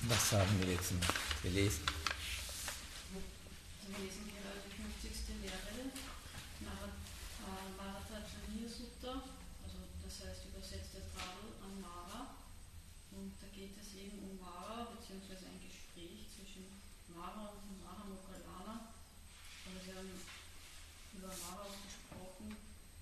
Was haben wir jetzt noch gelesen? Wir lesen gerade die 50. Lehre, Maratha-Chaniya Sutta, also das heißt übersetzt der Tadel an Mara. Und da geht es eben um Mara, beziehungsweise ein Gespräch zwischen Mara und Mahamoggallana. Also wir haben über Mara auch gesprochen.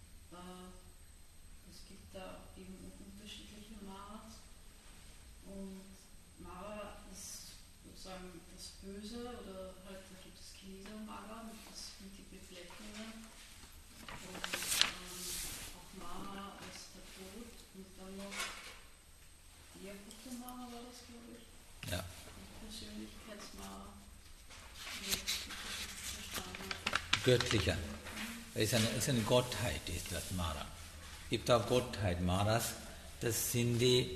Es gibt da eben unterschiedliche Maras. Und Mara ist sozusagen das Böse, oder halt da gibt es Kesa Mara, das sind die Befleckungen. Und auch Mara ist der Tod. Und dann noch Mara war das, glaube ich. Ja. Persönlichkeitsmara. Wie ich das verstanden habe. Göttlicher. Ist eine Gottheit, ist das Mara. Es gibt auch Gottheit, Maras. Das sind die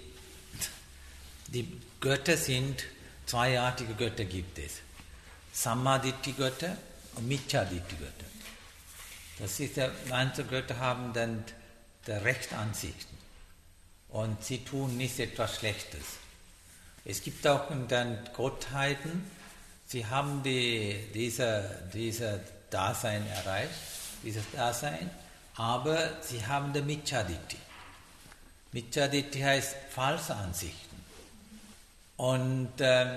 Götter sind, zweiartige Götter gibt es. Sammaditthi-Götter und Micchaditti-Götter. Das ist manche Götter haben dann Rechtansichten und sie tun nicht etwas Schlechtes. Es gibt auch dann Gottheiten, sie haben dieser Dasein erreicht, dieses Dasein, aber sie haben der Micchaditti. Micchaditti heißt falsche Ansichten. Und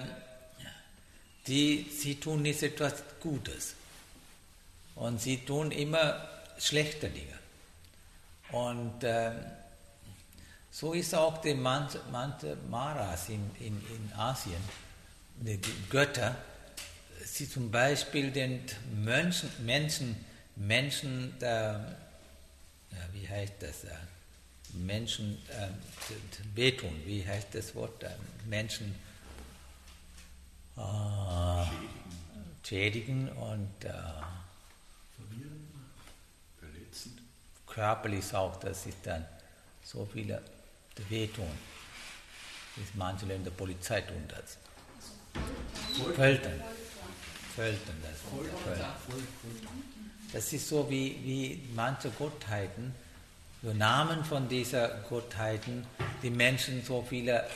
sie tun nicht etwas Gutes. Und sie tun immer schlechte Dinge. Und so ist auch die manche Maras in Asien, die Götter, sie zum Beispiel den Menschen, wie heißt das? Menschen wehtun, wie heißt das Wort? Menschen schädigen und verwirren, verletzen. Körperlich auch, das ist dann so viele wehtun. Manche in der Polizei tun das. Foltern. Das ist so wie manche Gottheiten, so Namen von dieser Gottheiten, die Menschen so viele,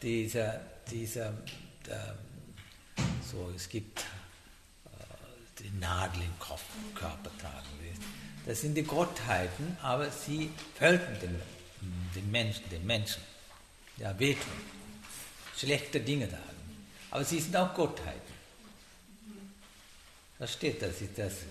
so es gibt die Nadel im Körper tragen. Das sind die Gottheiten, aber sie foltern den Menschen, ja, wehtun, schlechte Dinge sagen. Aber sie sind auch Gottheiten. Da steht das,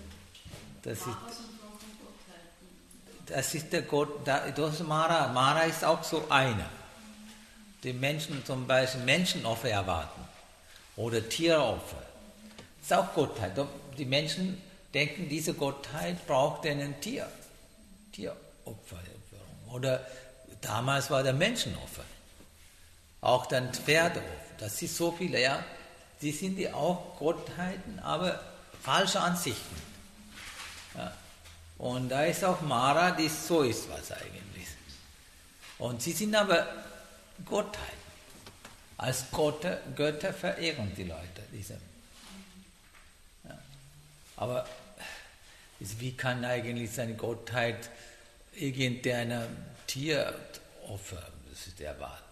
das ist der Gott, das Mara. Mara ist auch so einer. Die Menschen zum Beispiel Menschenopfer erwarten oder Tieropfer. Das ist auch Gottheit. Die Menschen denken, diese Gottheit braucht einen Tieropfer. Oder damals war der Menschenopfer. Auch dann Pferdeopfer. Das ist so viele, ja. Die sind ja auch Gottheiten, aber falsche Ansichten. Ja. Und da ist auch Mara, die so ist was eigentlich. Und sie sind aber Gottheiten. Als Götter verehren die Leute diese. Ja. Aber wie kann eigentlich seine Gottheit irgendeiner Tieropfer erwarten?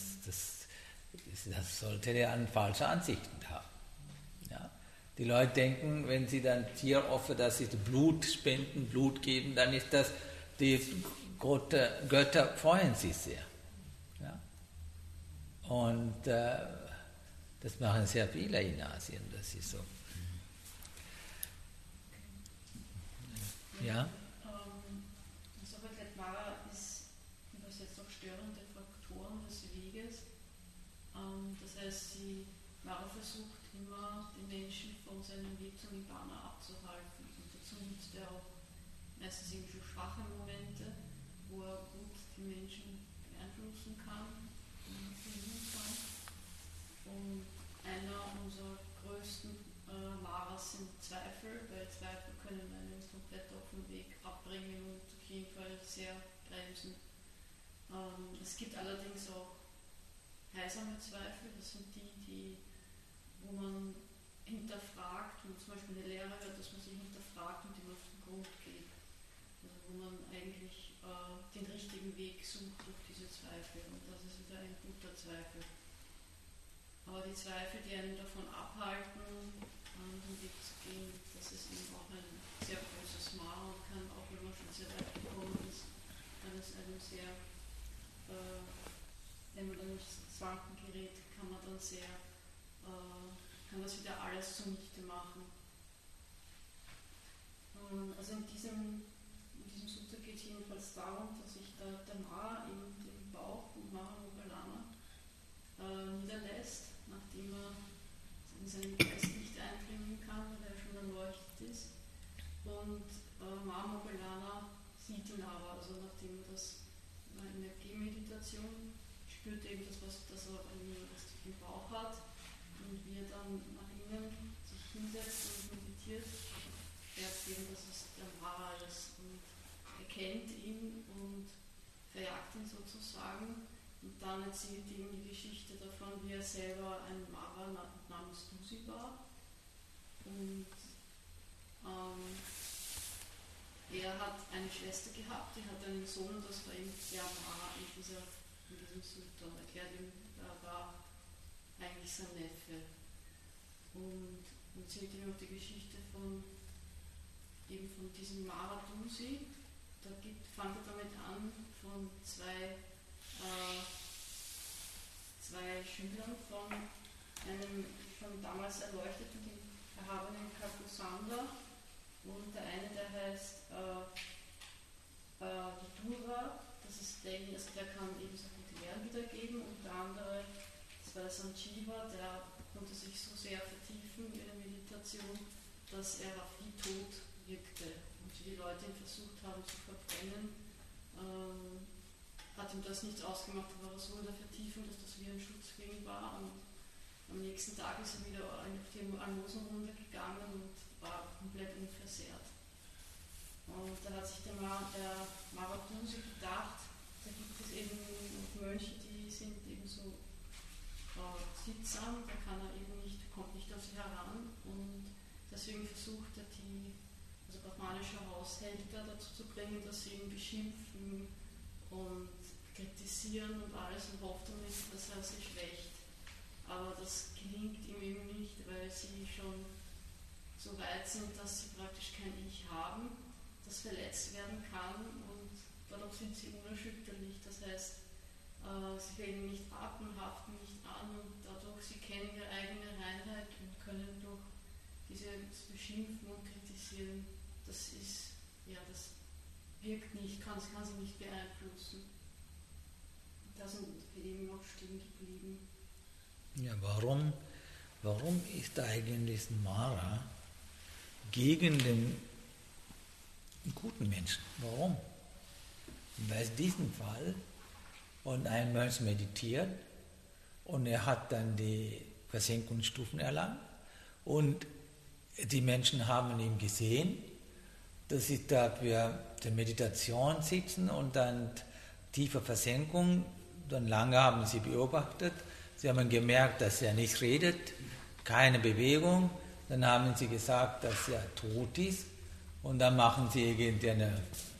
Das sollte er an falsche Ansichten haben. Ja. Die Leute denken, wenn sie dann Tieropfer, dass sie Blut spenden, Blut geben, dann ist das, die Götter freuen sich sehr. Ja. Und das machen sehr viele in Asien, das ist so. Ja? Mara ist übersetzt auch störende Faktoren des Weges. Das heißt, Mara versucht immer, den Menschen von seinem Weg zum Nibbana abzuhalten. Und dazu nutzt er auch meistens irgendwie so schwache Momente, wo er gut die Menschen beeinflussen kann, und einer unserer größten Maras sind Zweifel, weil Zweifel können einen komplett auf den Weg abbringen und auf jeden Fall sehr bremsen. Es gibt allerdings auch heilsame Zweifel, das sind die, wo man hinterfragt, und zum Beispiel eine Lehre hört, dass man sich hinterfragt und dem auf den Grund geht. Also wo man eigentlich den richtigen Weg sucht durch diese Zweifel, und das ist wieder ein guter Zweifel. Aber die Zweifel, die einen davon abhalten, den Weg zu gehen, das ist eben auch ein sehr großes Mara und kann, auch wenn man schon sehr weit gekommen ist, kann es einem sehr, wenn man dann nicht ins Wanken gerät, kann man dann sehr, kann das wieder alles zunichte machen. Also in diesem Sutta geht es jedenfalls darum, dass sich der Mara in dem Bauch von Mara Moggallana niederlässt, nachdem er in seinen Geist nicht eindringen kann, weil er schon erleuchtet ist. Und Mara Moggallana sieht ihn aber, also nachdem er das in der Gehmeditation spürt eben das, was er im Bauch hat, und wie er dann nach innen sich hinsetzt und meditiert, merkt eben, dass es der Mara ist und erkennt ihn und verjagt ihn sozusagen. Und dann erzählt ihm die Geschichte davon, wie er selber ein Mara namens Dusi war. Und er hat eine Schwester gehabt, die hat einen Sohn, das war eben der Mara in diesem Sutta. Und erklärt ihm, er war eigentlich sein Neffe. Und erzählt ihm auch die Geschichte von diesem Mara Dusi. Da fängt er damit an, von zwei Schülern von einem schon damals erleuchteten, erhabenen Kalkusanda, und der eine, der heißt Vidura, das ist derjenige, also der kann eben so gute Lehren wiedergeben, und der andere, das war der Sanjeeva, der konnte sich so sehr vertiefen in der Meditation, dass er wie tot wirkte, und wie die Leute ihn versucht haben zu verbrennen, hat ihm das nichts ausgemacht, aber so in der Vertiefung, dass das wie ein Schutzring war, und am nächsten Tag ist er wieder auf die Almosenrunde gegangen und war komplett unversehrt. Und da hat sich der Mara Dusi gedacht, da gibt es eben Mönche, die sind eben so sittsam, da kommt nicht auf sie heran, und deswegen versucht er brahmanische Haushälter dazu zu bringen, dass sie ihn beschimpfen und kritisieren und alles, und hofft damit, dass er sie schwächt. Aber das gelingt ihm eben nicht, weil sie schon so weit sind, dass sie praktisch kein Ich haben, das verletzt werden kann, und dadurch sind sie unerschütterlich. Das heißt, sie lehnen nicht ab und haften nicht an, und dadurch sie kennen ihre eigene Reinheit und können durch dieses Beschimpfen und Kritisieren, das wirkt nicht, kann sie nicht beeinflussen. Da sind wir eben noch stehen geblieben. Ja, warum ist eigentlich Mara gegen den guten Menschen? Warum? Weil es diesen Fall, und ein Mönch meditiert, und er hat dann die Versenkungsstufen erlangt, und die Menschen haben ihn gesehen, dass sie da für die Meditation sitzen und dann tiefe Versenkung, dann lange haben sie beobachtet, sie haben gemerkt, dass er nicht redet, keine Bewegung, dann haben sie gesagt, dass er tot ist, und dann machen sie eine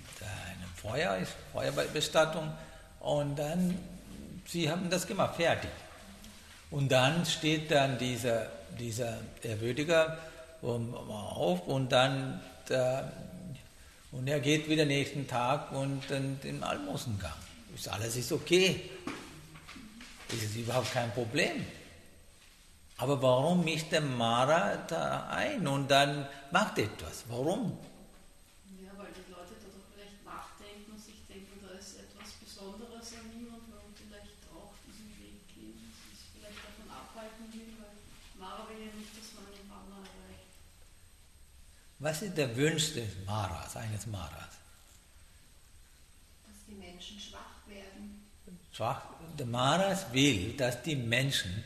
Feuerbestattung, und dann, sie haben das gemacht, fertig. Und dann steht dann dieser Ehrwürdiger auf, und dann und er geht wieder nächsten Tag und dann den Almosengang. Alles ist okay. Das ist überhaupt kein Problem. Aber warum mischt der Mara da ein und dann macht etwas? Warum? Ja, weil die Leute dadurch vielleicht nachdenken und sich denken, da ist etwas Besonderes an ihm, und wollen vielleicht auch diesen Weg gehen, sich vielleicht davon abhalten will, weil Mara will ja nicht, dass man den Brahma erreicht. Was ist der Wunsch des Maras, eines Maras? Dass die Menschen schwach werden. Der Maras will, dass die Menschen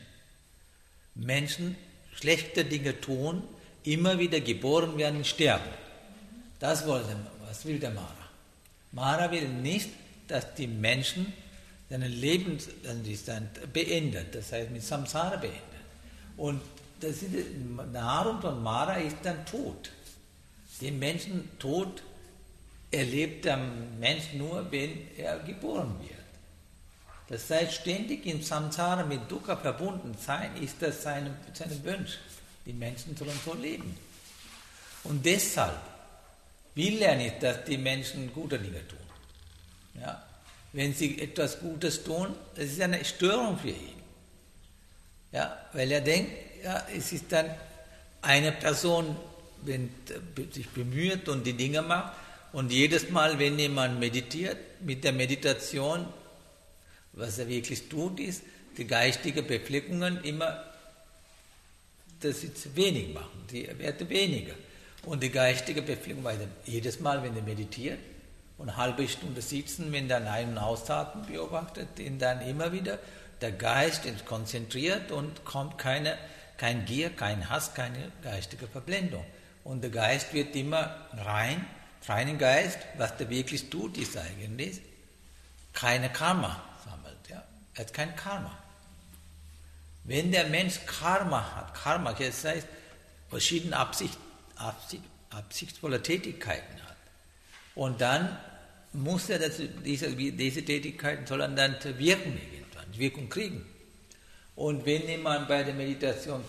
schlechte Dinge tun, immer wieder geboren werden, sterben. Das was will der Mara. Mara will nicht, dass die Menschen seinen Lebensstand beendet, das heißt mit Samsara beendet. Und die Nahrung von Mara ist dann Tod. Den Menschen Tod erlebt der Mensch nur, wenn er geboren wird. Das heißt, ständig im Samsara mit Dukkha verbunden sein, ist das seine Wunsch. Die Menschen sollen so leben. Und deshalb will er nicht, dass die Menschen gute Dinge tun. Ja? Wenn sie etwas Gutes tun, das ist eine Störung für ihn. Ja? Weil er denkt, ja, es ist dann eine Person, wenn sich bemüht und die Dinge macht, und jedes Mal, wenn jemand meditiert, mit der Meditation, was er wirklich tut, ist, die geistigen Befleckungen immer, das ist wenig machen, die werden weniger. Und die geistige Befleckung, weil jedes Mal, wenn er meditiert und eine halbe Stunde sitzen, wenn er Ein- und Ausatmen beobachtet, ihn dann immer wieder, der Geist ist konzentriert und kommt kein Gier, kein Hass, keine geistige Verblendung. Und der Geist wird immer reinen Geist, was der wirklich tut, ist eigentlich keine Karma sammelt. Ja? Er hat kein Karma. Wenn der Mensch Karma hat, das heißt verschiedene absichtsvolle Tätigkeiten hat, und dann muss er diese Tätigkeiten sollen dann wirken irgendwann, Wirkung kriegen. Und wenn jemand bei der Meditation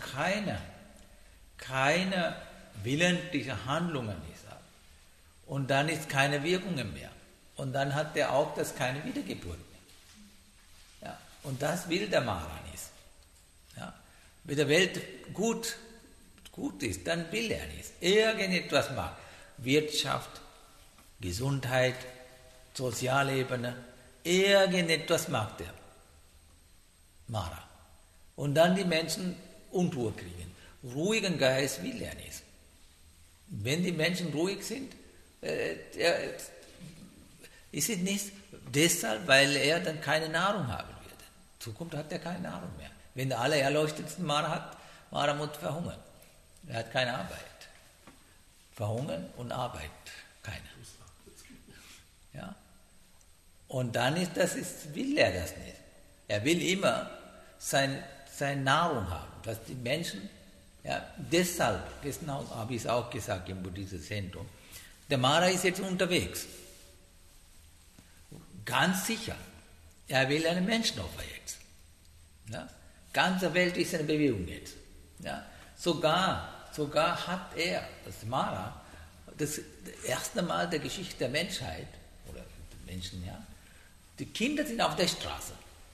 keine willentliche Handlungen ist, und dann ist keine Wirkungen mehr, und dann hat er auch das keine Wiedergeburt mehr. Ja? Und das will der Mara nicht. Ja? Wenn der Welt gut ist, dann will er nicht. Irgendetwas macht. Wirtschaft, Gesundheit, Sozialebene, irgendetwas macht der Mara. Und dann die Menschen Unruhe kriegen. Ruhigen Geist will er nicht. Wenn die Menschen ruhig sind, ist es nicht deshalb, weil er dann keine Nahrung haben wird. In Zukunft hat er keine Nahrung mehr. Wenn der allererleuchtetste Mara hat, Mara muss verhungern. Er hat keine Arbeit. Verhungern und Arbeit keine. Ja? Und dann will er das nicht. Er will immer seine Nahrung haben, dass die Menschen, ja, deshalb, genau habe ich es auch gesagt im buddhistischen Zentrum, der Mara ist jetzt unterwegs. Ganz sicher. Er will einen Menschenopfer jetzt. Ja? Ganze Welt ist in Bewegung jetzt. Ja? Sogar hat er, das Mara, das erste Mal der Geschichte der Menschheit, oder der Menschen, ja, die Kinder sind auf der Straße.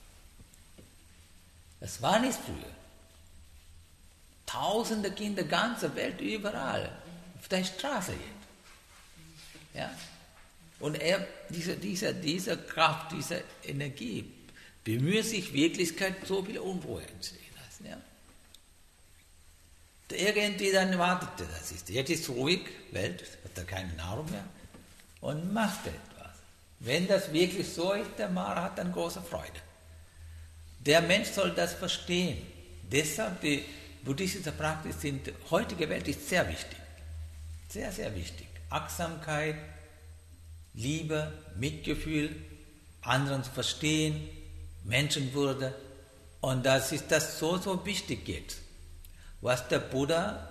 Das war nicht früher. Tausende Kinder, ganze Welt, überall, auf der Straße jetzt. Ja? Und er, diese Kraft, diese Energie, bemüht sich, Wirklichkeit so viel Unruhe entstehen lassen. Ja? Irgendwie dann wartet er, das ist. Jetzt ist ruhig, Welt, hat er keine Nahrung mehr, und macht etwas. Wenn das wirklich so ist, der Mara hat dann große Freude. Der Mensch soll das verstehen. Deshalb die buddhistische Praxis in der heutigen Welt ist sehr wichtig. Sehr, sehr wichtig. Achtsamkeit, Liebe, Mitgefühl, anderen zu verstehen, Menschenwürde. Und das ist das so wichtig jetzt. Was der Buddha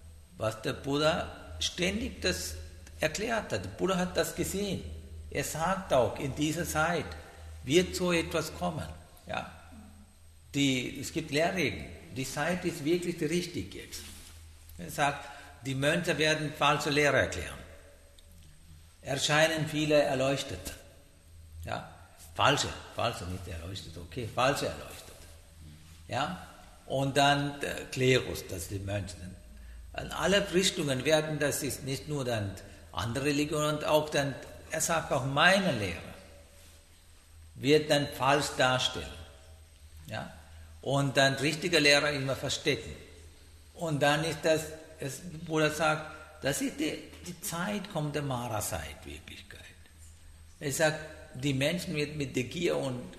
ständig das erklärt hat. Der Buddha hat das gesehen. Er sagt auch, in dieser Zeit wird so etwas kommen. Ja? Es gibt Lehrregeln. Die Zeit ist wirklich richtig jetzt. Er sagt, die Mönche werden falsche Lehre erklären. Erscheinen viele Erleuchtete. Ja? Falsche, nicht Erleuchtete, okay, falsche Erleuchtete. Ja? Und dann der Klerus, das sind die Mönche. In alle Richtungen werden, das ist nicht nur dann andere Religionen, und auch dann, er sagt auch, meine Lehre wird dann falsch darstellen. Ja? Und dann richtige Lehrer immer verstecken. Und dann ist das Buddha sagt, das ist die Zeit, kommt der Mara-Zeit, Wirklichkeit. Er sagt, die Menschen wird mit der Gier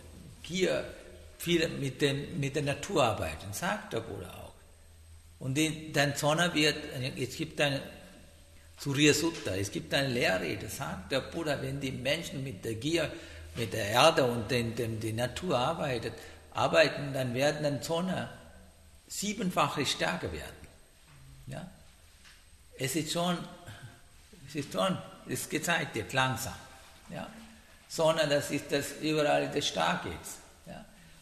viel mit der Natur arbeiten, sagt der Buddha auch. Und dann Sonne wird, es gibt eine Surya Sutta, es gibt eine Lehrrede, sagt der Buddha, wenn die Menschen mit der Gier, mit der Erde und der Natur arbeiten, dann werden dann Sonne 7-fache stärker werden. Ja? Es ist gezeigt jetzt langsam. Ja? Sonne, das ist das überall das stark ist.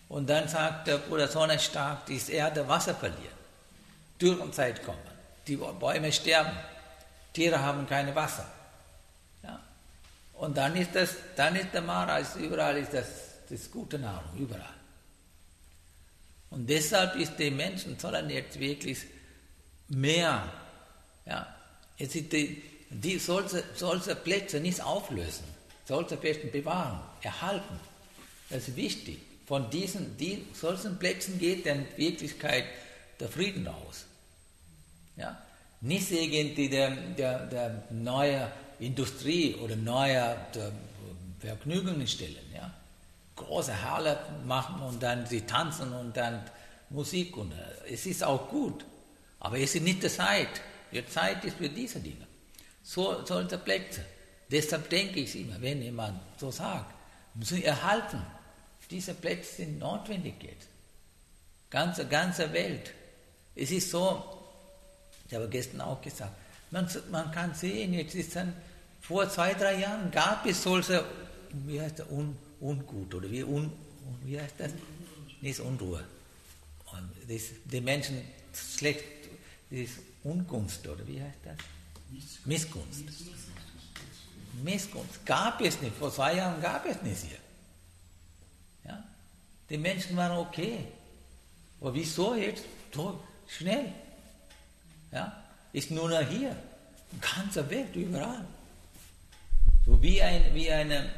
Und dann sagt der Bruder Sonnenstark, die Erde Wasser verlieren. Dürrenzeit kommen. Die Bäume sterben. Tiere haben kein Wasser. Ja? Und dann ist der Mara, überall ist das gute Nahrung, überall. Und deshalb ist die Menschen sollen jetzt wirklich mehr, ja, solche Plätze nicht auflösen, solche Plätze bewahren, erhalten. Das ist wichtig. Von solchen Plätzen geht in Wirklichkeit der Frieden aus. Ja? Nicht irgendwie der neue Industrie oder neue Vergnügungsstellen. Ja? Große Halle machen und dann sie tanzen und dann Musik. Und es ist auch gut, aber es ist nicht die Zeit. Die Zeit ist für diese Dinge. Solche Plätze. Deshalb denke ich immer, wenn jemand so sagt, müssen erhalten. Diese Plätze sind notwendig jetzt. Ganze Welt. Es ist so, ich habe gestern auch gesagt, man kann sehen, jetzt ist dann, vor 2-3 Jahren gab es solche, wie heißt das, Ungut, oder wie heißt das? Nicht Unruhe. Und die Menschen schlecht, das ist Ungunst, oder wie heißt das? Missgunst. Missgunst. Gab es nicht, vor 2 Jahren gab es nicht hier. Ja? Die Menschen waren okay. Aber wieso jetzt so schnell? Ja? Ist nur noch hier. Ganze Welt, überall. So wie eine Epidemie.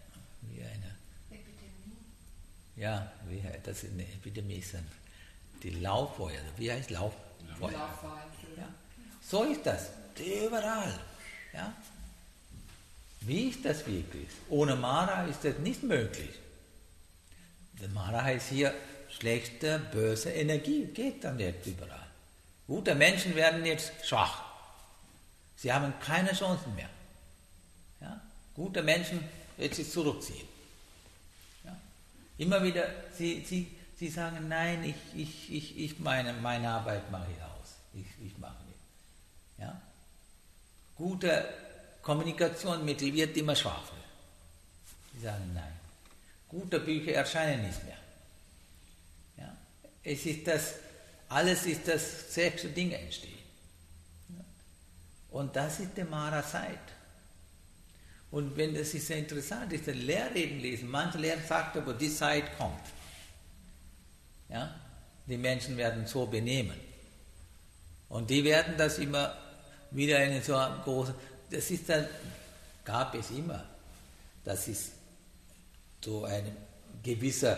Ja, das ist eine Epidemie. Die Lauffeuer, wie heißt Lauffeuer? Ja. So ist das, überall. Ja. Wie ist das wirklich? Ohne Mara ist das nicht möglich. Der Mara heißt hier schlechte, böse Energie, geht dann jetzt überall. Gute Menschen werden jetzt schwach. Sie haben keine Chancen mehr. Ja? Gute Menschen werden sich zurückziehen. Ja? Immer wieder, sie sagen, nein, ich meine Arbeit mache ich aus. Ich mache nicht. Ja? Gute Kommunikationsmittel wird immer schwacher. Sie sagen nein. Gute Bücher erscheinen nicht mehr. Ja? Es ist alles ist das sechste Ding entstehen. Ja? Und das ist die Mara-Zeit. Und wenn das ist sehr interessant, ist ein Lehrreden lesen. Manche Lehrer sagt aber, die Zeit kommt. Ja? Die Menschen werden so benehmen. Und die werden das immer wieder eine so große, das ist dann, gab es immer. Das ist so ein gewisser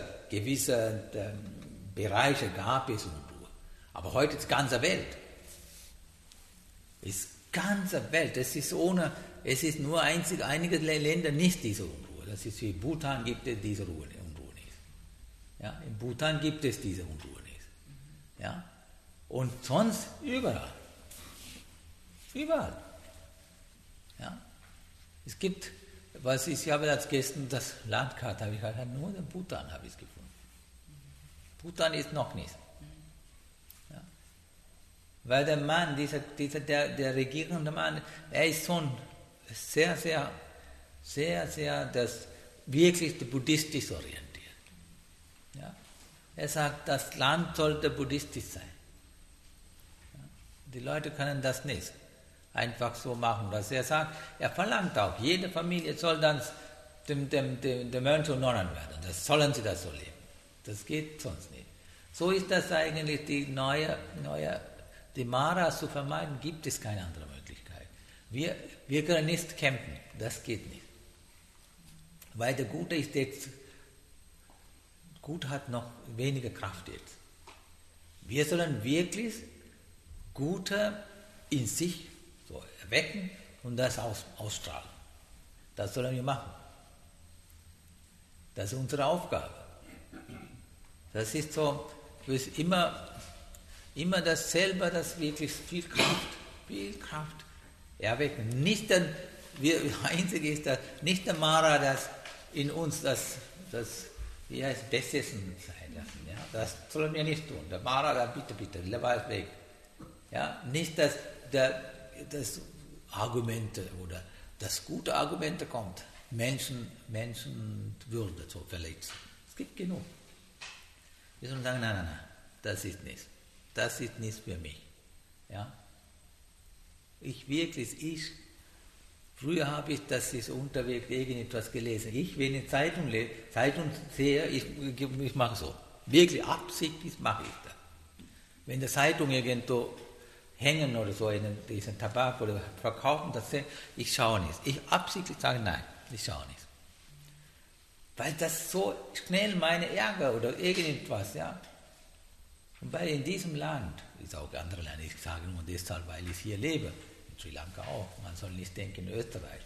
Bereiche gab es Unruhe. Aber heute ist ganze Welt. Ist ganze Welt. Es ist nur einige Länder nicht diese Unruhe. Das ist wie Bhutan gibt es diese Unruhe nicht. Ja, in Bhutan gibt es diese Unruhe nicht. Ja? Und sonst überall. Überall. Ja? Es gibt, ich habe als gestern das Landkarte, habe ich halt nur in Bhutan habe ich es gefunden. Bhutan ist noch nicht. Ja? Weil der Mann, der regierende Mann, er ist schon sehr, sehr, sehr, sehr wirklich buddhistisch orientiert. Ja? Er sagt, das Land sollte buddhistisch sein. Ja? Die Leute können das nicht einfach so machen. Was er sagt, er verlangt auch, jede Familie soll dann dem Mönch und Nonnen werden. Das sollen sie das so leben. Das geht sonst nicht. So ist das eigentlich die Mara zu vermeiden, gibt es keine andere Möglichkeit. Wir können nicht kämpfen, das geht nicht. Weil der Gute ist jetzt, Gut hat noch weniger Kraft jetzt. Wir sollen wirklich Gute in sich so erwecken und das ausstrahlen. Das sollen wir machen. Das ist unsere Aufgabe. Das ist so, immer dasselbe, das wirklich viel Kraft erwecken. Nicht das Einzige ist, dass nicht der Mara, das in uns das wie heißt, besessen sein lassen. Ja? Das sollen wir nicht tun. Der Mara, da bitte, bleib weg. Ja? Nicht, dass das Argumente oder das gute Argumente kommt, Menschenwürde zu verletzen. Es gibt genug. Wir sollen sagen, nein, das ist nichts. Das ist nichts für mich. Ja? Früher habe ich, das ist unterwegs irgendetwas gelesen. Wenn ich Zeitung sehe, ich mache so. Wirklich absichtlich mache ich das. Wenn die Zeitung irgendwo hängen oder so in diesen Tabak oder verkaufen, ich schaue nicht. Ich absichtlich sage, nein, ich schaue nicht. Weil das so schnell meine Ärger oder irgendetwas, ja. Und weil in diesem Land, ist auch andere Länder, ich sage nur deshalb, weil ich hier lebe, in Sri Lanka auch, man soll nicht denken in Österreich.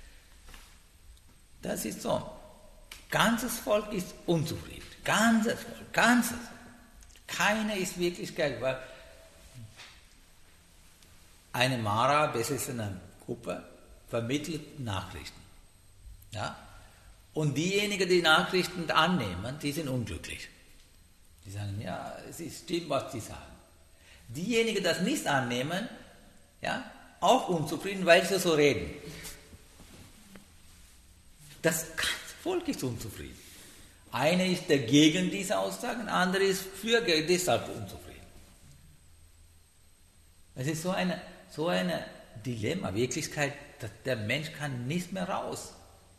Das ist so. Ganzes Volk ist unzufrieden. Ganzes Volk, ganzes. Keiner ist wirklich geil, weil eine Mara, besessene Gruppe, vermittelt Nachrichten. Ja? Und diejenigen, die Nachrichten annehmen, die sind unglücklich. Die sagen, ja, es ist stimmt, was sie sagen. Diejenigen, die das nicht annehmen, ja, auch unzufrieden, weil sie so reden. Das ganze Volk ist unzufrieden. Einer ist dagegen diese Aussagen, andere ist für, deshalb unzufrieden. Es ist so eine Dilemma, Wirklichkeit, dass der Mensch kann nicht mehr raus.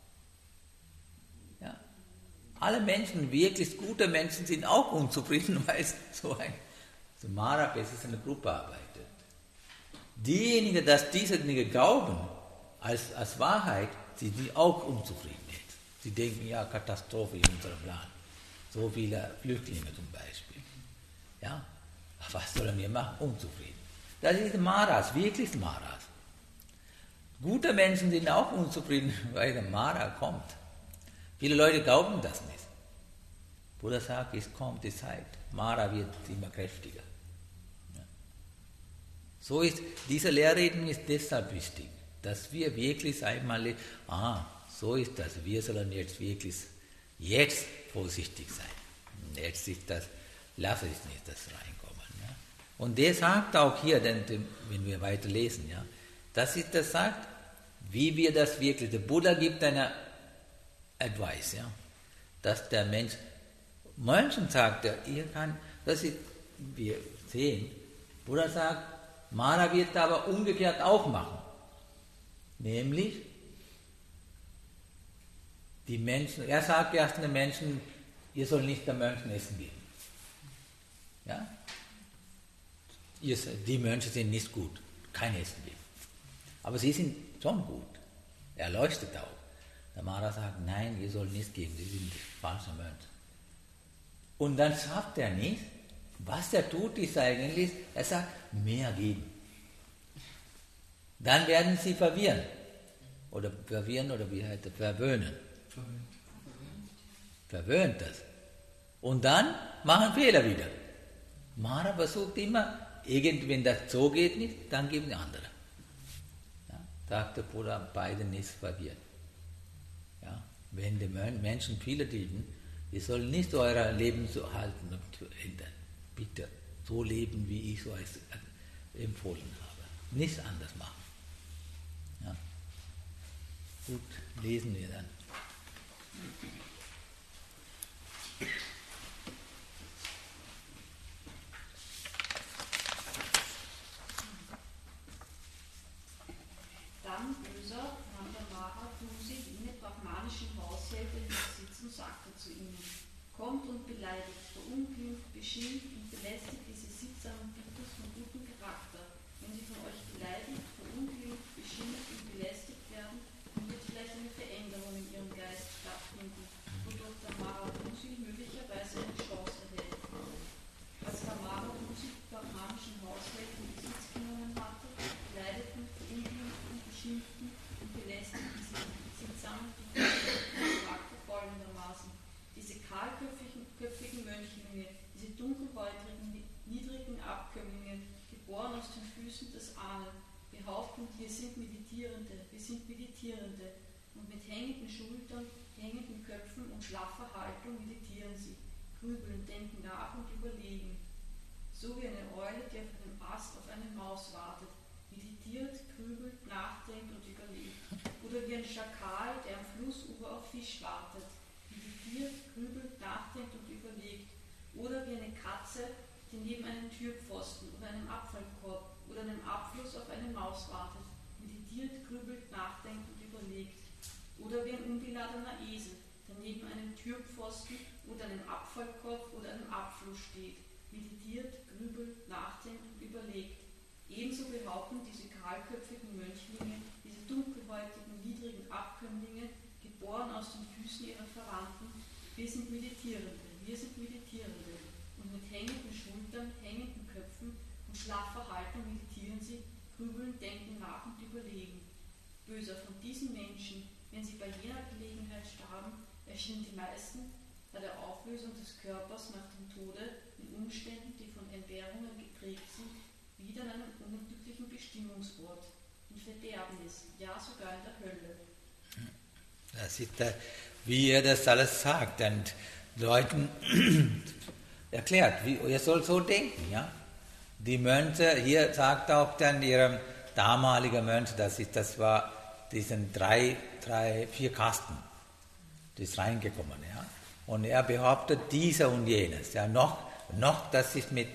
Ja? Alle Menschen, wirklich gute Menschen, sind auch unzufrieden, weil es so Mara-Bes ist eine Gruppe arbeitet. Diejenigen, dass diese Dinge glauben, als Wahrheit, sind die auch unzufrieden jetzt. Sie denken, ja, Katastrophe in unserem Land. So viele Flüchtlinge zum Beispiel. Ja? Was sollen wir machen? Unzufrieden. Das ist Maras, wirklich Maras. Gute Menschen sind auch unzufrieden, weil der Mara kommt. Viele Leute glauben das nicht. Buddha sagt, es kommt die Zeit. Mara wird immer kräftiger. Ja. So ist, diese Lehrreden ist deshalb wichtig, dass wir wirklich einmal, so ist das, wir sollen jetzt wirklich vorsichtig sein. Jetzt ist das, lass es nicht das reinkommen. Ja. Und der sagt auch hier, wenn wir weiter lesen, ja, das sagt, wie wir das wirklich, der Buddha gibt eine Advice, ja, dass der Mensch, Menschen sagt er, wir sehen, Buddha sagt, Mara wird aber umgekehrt auch machen. Nämlich, die Menschen, er sagt erst den Menschen, ihr sollt nicht den Mönchen essen geben. Ja? Die Mönche sind nicht gut, kein Essen geben. Aber sie sind schon gut. Er leuchtet auch. Der Mara sagt, nein, ihr sollt nicht geben, sie sind falsche Mönche. Und dann schafft er nicht. Was er tut, ist eigentlich, er sagt, mehr geben. Dann werden sie verwirren. Oder wie heißt das? Verwöhnen. Verwöhnt das. Und dann machen Fehler wieder. Mara versucht immer, wenn das so geht nicht, dann geben die andere. Ja, sagt der Buddha, beide nicht verwirren. Ja, wenn die Menschen viele dienen, ihr sollt nicht euer Leben so halten und ändern. Bitte so leben, wie ich es euch empfohlen habe. Nichts anders machen. Ja. Gut, lesen wir dann. Dann, böser, nahm der Mara Tusi jene brahmanischen Haushälter in Sitz und sagte zu ihnen, kommt und beleidigt, verunglimpft, beschimpft und belästigt diese sittsamen Bittus von gutem Charakter. Wenn sie von euch beleidigt, verunglimpft, beschimpft und belästigt werden, dann wird vielleicht eine Veränderung in ihrem Geist stattfinden, wodurch der Mara Tusi möglicherweise eine Chance erhält. Als der Mara Tusi die brahmanischen Haushälter in Besitz genommen hatte, beleidigten, verunglimpften, beschimpften und belästigten diese sittsamen Bittus von Charakter folgendermaßen. Diese kahlköpfigen Mönchlinge, diese dunkelhäutigen, niedrigen Abkömmlinge, geboren aus den Füßen des Ahnen, behaupten, wir sind Meditierende, und mit hängenden Schultern, hängenden Köpfen und schlaffer Haltung meditieren sie, grübeln, denken nach und überlegen. So wie eine Eule, die auf einem Ast auf eine Maus wartet, meditiert, grübelt, nachdenkt und überlegt. Oder wie ein Schakal, der am Flussufer auf Fisch wartet, meditiert, grübelt, nachdenkt und überlegt. oder wie eine Katze, die neben einem Türpfosten oder einem Abfallkorb oder einem Abfluss auf eine Maus wartet, meditiert, grübelt, nachdenkt und überlegt. Oder wie ein unbeladener Esel, der neben einem Türpfosten oder einem Abfallkorb oder einem Abfluss steht, meditiert, grübelt, nachdenkt und überlegt. Ebenso behaupten diese kahlköpfigen Mönchlinge, diese dunkelhäutigen, niedrigen Abkömmlinge, geboren aus den Füßen ihrer Verwandten, wir sind Meditierende, und mit hängenden Schultern, hängenden Köpfen und schlaffer Haltung meditieren sie, grübeln, denken nach und überlegen. Böser von diesen Menschen, wenn sie bei jener Gelegenheit starben, erschienen die meisten bei der Auflösung des Körpers nach dem Tode in Umständen, die von Entbehrungen geprägt sind, wieder an einem unglücklichen Bestimmungsort, in Verderbnis, ja sogar in der Hölle. Das ist, wie er das alles sagt und Leuten erklärt, wie ihr sollt so denken. Ja? Die Mönche, hier sagt auch dann ihrem damaligen Mönch, das war diesen 4 Kasten, das ist reingekommen. Ja? Und er behauptet dieser und jenes. Ja? Noch das ist mit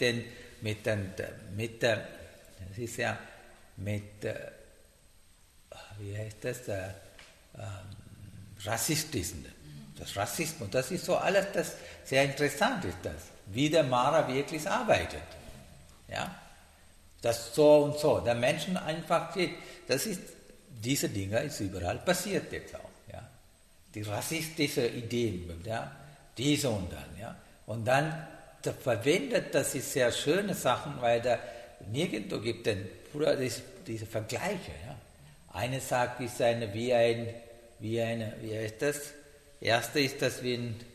wie heißt das, Rassistischen. Das Rassismus, das ist so alles, das sehr interessant ist, das, wie der Mara wirklich arbeitet. Ja? Das so und so, der Menschen einfach geht, das ist, diese Dinge ist überall passiert jetzt auch. Ja? Die rassistischen Ideen, ja? Diese und dann. Ja? Und dann verwendet, das ist sehr schöne Sachen, weil da nirgendwo gibt es diese Vergleiche. Ja? Eine sagt, ist wie heißt das? Erste ist das wie ein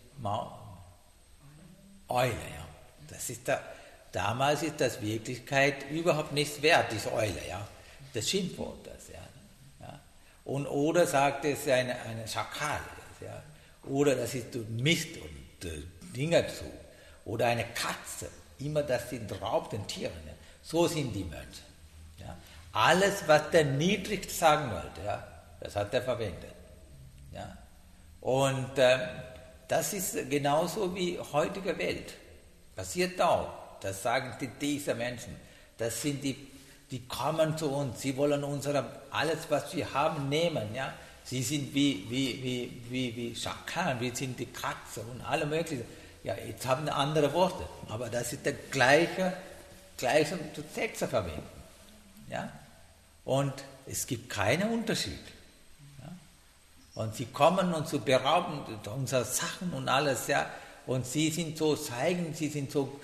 Eule. Ja? Das ist damals ist das Wirklichkeit überhaupt nichts wert, diese Eule. Ja? Das Schimpfwort, das. Ja? Oder sagt es eine Schakal. Ja? Oder das ist Mist und Dinge zu. Oder eine Katze. Immer das sind raubenden Tiere. Ja? So sind die Mönche. Ja? Alles, was der niedrigst sagen wollte, ja? Das hat er verwendet. Ja? Und das ist genauso wie heutige Welt. Passiert auch. Das sagen diese Menschen. Das sind die kommen zu uns. Sie wollen alles, was wir haben, nehmen. Ja? Sie sind wie Schakal, wir sind die Katze und alle möglichen. Ja, jetzt haben andere Worte. Aber das ist der gleiche Text verwenden. Ja? Und es gibt keinen Unterschied. Und sie kommen und zu berauben unsere Sachen und alles, ja. Und sie sind so sie sind so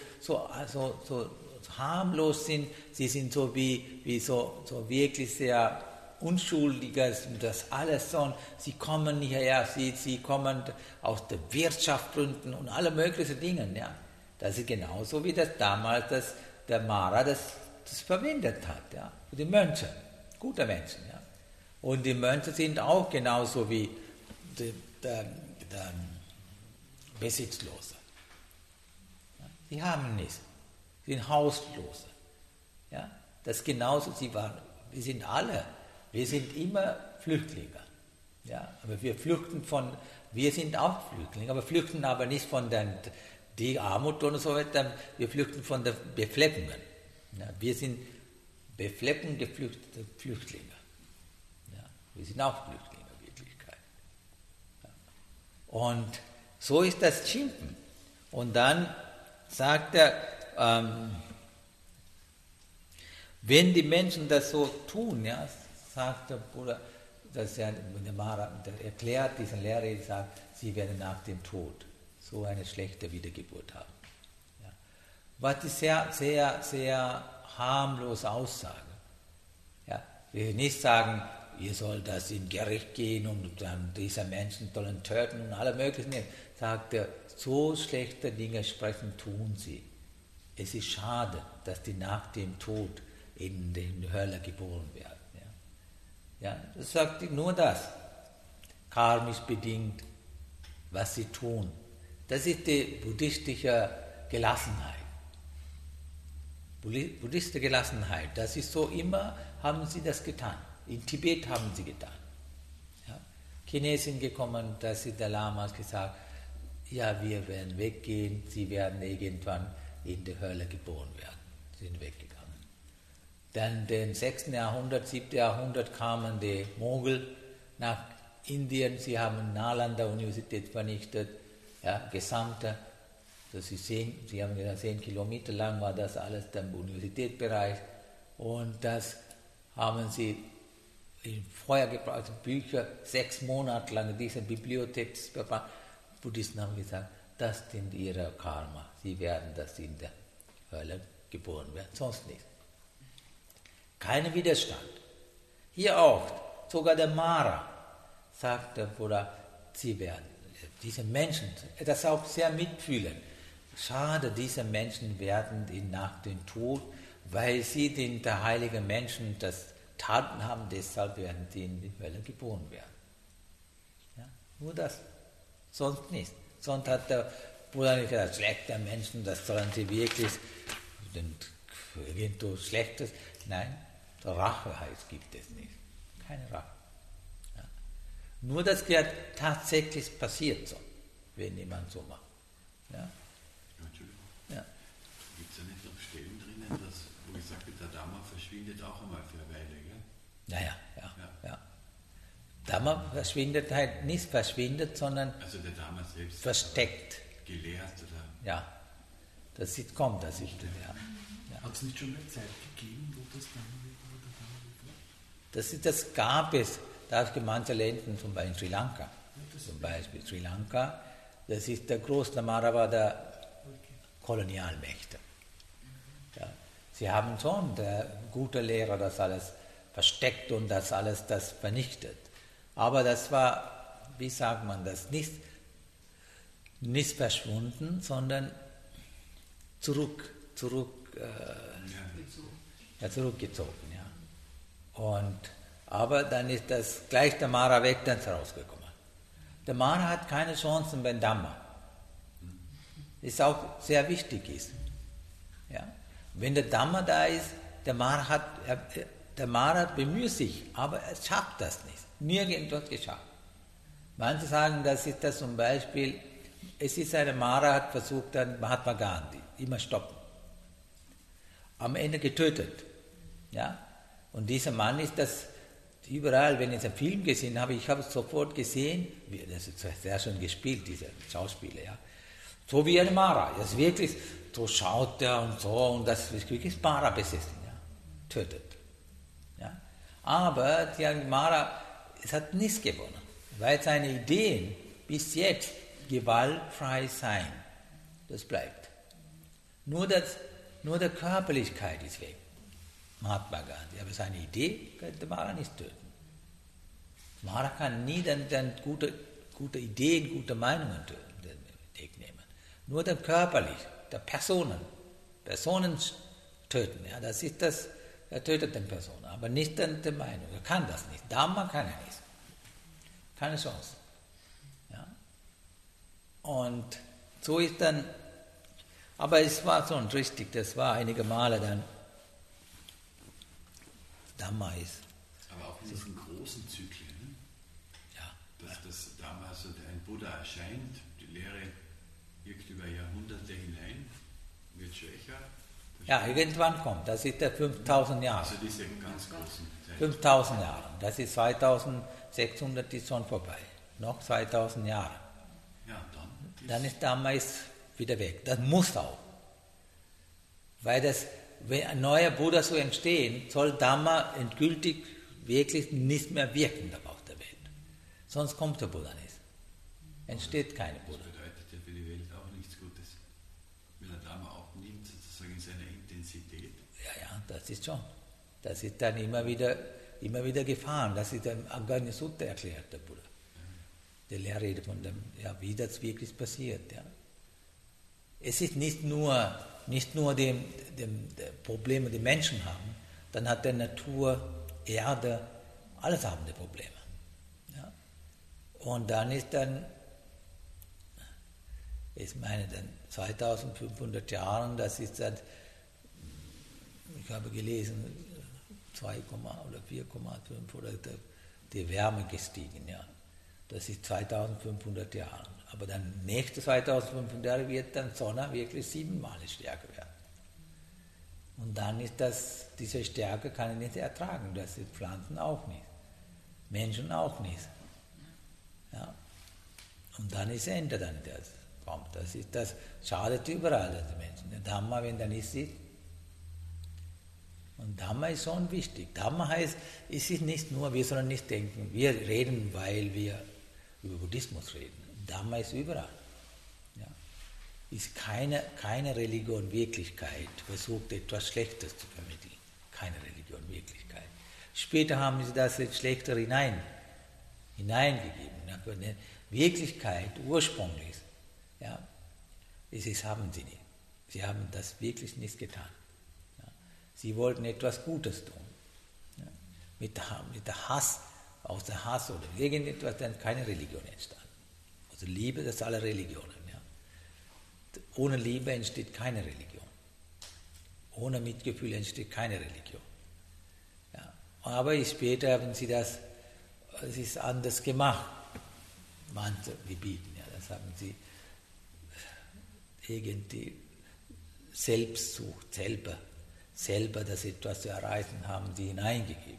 harmlos sind, sie sind so wie so wirklich sehr unschuldiges, das alles so. Und sie kommen hierher, sie kommen aus der Wirtschaftsgründen und alle möglichen Dinge, ja. Das ist genauso wie das damals der Mara das verwendet hat, ja. Für die Mönche, gute Menschen, ja. Und die Mönche sind auch genauso wie der Besitzlose. Ja, sie haben nichts. Sie sind Hauslose. Ja, das ist genauso, wir sind immer Flüchtlinge. Ja, aber wir sind auch Flüchtlinge, aber flüchten aber nicht von die Armut oder so weiter, wir flüchten von den Befleppungen. Ja, wir sind befleppende Flüchtlinge. Wir sind auch Flüchtlinge in Wirklichkeit. Ja. Und so ist das Schimpfen. Und dann sagt er, wenn die Menschen das so tun, ja, sagt der Bruder, dass der Mara erklärt diesen Lehrer, sagt, sie werden nach dem Tod so eine schlechte Wiedergeburt haben. Ja. Was ist sehr, sehr, sehr harmlose Aussage. Ja. Wir will nicht sagen, ihr sollt das in Gericht gehen und dann diese Menschen sollen töten und alle möglichen Dinge. Sagt er, so schlechte Dinge sprechen, tun sie. Es ist schade, dass die nach dem Tod in die Hölle geboren werden. Ja, das sagt nur das. Karmisch bedingt, was sie tun. Das ist die buddhistische Gelassenheit. Buddhistische Gelassenheit, das ist so, immer haben sie das getan. In Tibet haben sie getan. Ja. Chinesen gekommen, da ist der Lamas gesagt, ja, wir werden weggehen, sie werden irgendwann in der Hölle geboren werden. Sie sind weggegangen. Dann im 6. Jahrhundert, 7. Jahrhundert kamen die Mogul nach Indien, sie haben Nalanda Universität vernichtet, ja, gesamte, das ist sie haben gesagt, 10 Kilometer lang war das alles der Universitätsbereich und das haben sie in Feuer gebracht, also Bücher, 6 Monate lang diese Bibliothek, Buddhisten haben gesagt, das sind ihre Karma, sie werden das in der Hölle geboren werden, sonst nicht. Kein Widerstand. Hier auch, sogar der Mara sagt der Buddha, sie werden, diese Menschen, das auch sehr mitfühlen. Schade, diese Menschen werden nach dem Tod, weil sie der heiligen Menschen das Taten haben, deshalb werden sie in die Hölle geboren werden. Ja, nur das, sonst nicht. Sonst hat der Buddha nicht gesagt, schlechte Menschen, das sollen sie wirklich, irgendwo Schlechtes. Nein, Rache gibt es nicht. Keine Rache. Ja. Nur das tatsächlich passiert so, wenn jemand so macht. Ja. Entschuldigung. Ja. Gibt es ja nicht noch Stellen drinnen, wo gesagt wird, der Dhamma verschwindet auch einmal für eine Weile, gell? Ja. Dhamma verschwindet halt nicht verschwindet, sondern also der Dhamma selbst versteckt. Gelehrt oder? Ja, das kommt, das ist ja. Hat es nicht schon mal Zeit gegeben, wo das Dhamma war? Das gab es, da habe ich manche Länder, zum Beispiel in Sri Lanka. Zum Beispiel Sri Lanka, das ist der Großdhamma war der Kolonialmächte. Ja, sie haben schon, der gute Lehrer, das alles versteckt und das alles das vernichtet. Aber das war, wie sagt man das, nicht verschwunden, sondern zurückgezogen. Ja. Aber dann ist das gleich der Mara weg, dann ist rausgekommen. Der Mara hat keine Chancen beim Dhamma. Das auch sehr wichtig ist. Ja. Wenn der Dhamma da ist, der Mara bemüht sich, aber er schafft das nicht. Nirgendwo geschafft. Manche sagen, das ist das zum Beispiel, es ist eine Mara, hat versucht, dann Mahatma Gandhi, immer stoppen. Am Ende getötet. Ja? Und dieser Mann ist das überall, wenn ich einen Film gesehen habe, ich habe es sofort gesehen, das ist sehr schön gespielt, dieser Schauspieler, ja. So wie eine Mara, das ist wirklich, so schaut er und das ist wirklich Mara besessen, ja. Tötet. Ja. Aber die Mara, es hat nichts gewonnen, weil seine Ideen bis jetzt gewaltfrei sein, das bleibt. Nur der Körperlichkeit ist weg. Mahatma Gandhi, aber seine Idee könnte Mara nicht töten. Mara kann nie dann gute Ideen, gute Meinungen wegnehmen. Nur der körperlich, der Personen töten. Ja, das ist das, er tötet den Personen, aber nicht die Meinung. Er kann das nicht. Dhamma kann er nicht. Keine Chance. Ja? Und so ist dann, aber es war schon richtig, das war einige Male dann, Dhamma ist. Aber auch in diesen großen Zyklen, dass das Dhamma, also ein Buddha erscheint, die Lehre wirkt über Jahrhunderte hinein, wird schwächer. Ja, irgendwann kommt, das ist der 5000 Jahre. Also diese ganz großen Zeiten. 5000 Jahre, das ist 2600, ist schon vorbei. Noch 2000 Jahre. Ja, dann ist Dhamma wieder weg. Das muss auch. Weil wenn ein neuer Buddha so entstehen, soll Dhamma endgültig wirklich nicht mehr wirken auf der Welt. Sonst kommt der Buddha nicht. Entsteht keine Buddha. Das bedeutet ja für die Welt auch nichts Gutes. Wenn er Dhamma auch nimmt, sozusagen in seiner Intensität. Ja, das ist schon. Das ist dann immer wieder Gefahren. Das ist dann Aganya Sutta erklärt, der Buddha. Der Lehrrede von dem, ja, wie das wirklich passiert. Ja. Es ist nicht nur die Probleme, die Menschen haben, dann hat der Natur, Erde, alles haben die Probleme. Ja. Und dann ist ich meine, dann 2500 Jahren, das ist dann, ich habe gelesen, 2, oder 4,5 oder die Wärme gestiegen, ja. Das ist 2500 Jahre. Aber dann nächste 2500 Jahre wird dann Sonne wirklich 7-mal stärker werden. Und dann ist diese Stärke kann ich nicht ertragen, das sind Pflanzen auch nicht, Menschen auch nicht. Ja. Und dann ist Ende, dann das kommt. Das schadet überall den Menschen. Der Dhamma, wenn der nicht sieht. Und Dhamma ist schon wichtig. Dhamma heißt, es ist nicht nur, wir sollen nicht denken, wir reden, weil wir über Buddhismus reden. Dhamma ist überall. Ja. Ist keine Religion Wirklichkeit, versucht etwas Schlechtes zu vermitteln. Keine Religion Wirklichkeit. Später haben sie das jetzt schlechter hineingegeben. Aber eine Wirklichkeit, ursprünglich, ja, haben sie nicht. Sie haben das wirklich nicht getan. Ja. Sie wollten etwas Gutes tun. Ja. Mit der Hass, aus der Hass oder irgendetwas, dann keine Religion entstanden. Also Liebe, das sind alle Religionen. Ja. Ohne Liebe entsteht keine Religion. Ohne Mitgefühl entsteht keine Religion. Ja. Aber später haben sie es ist anders gemacht. Manche Gebieten, ja, das haben sie irgendwie Selbstsucht, selber das etwas zu erreichen, haben sie hineingegeben.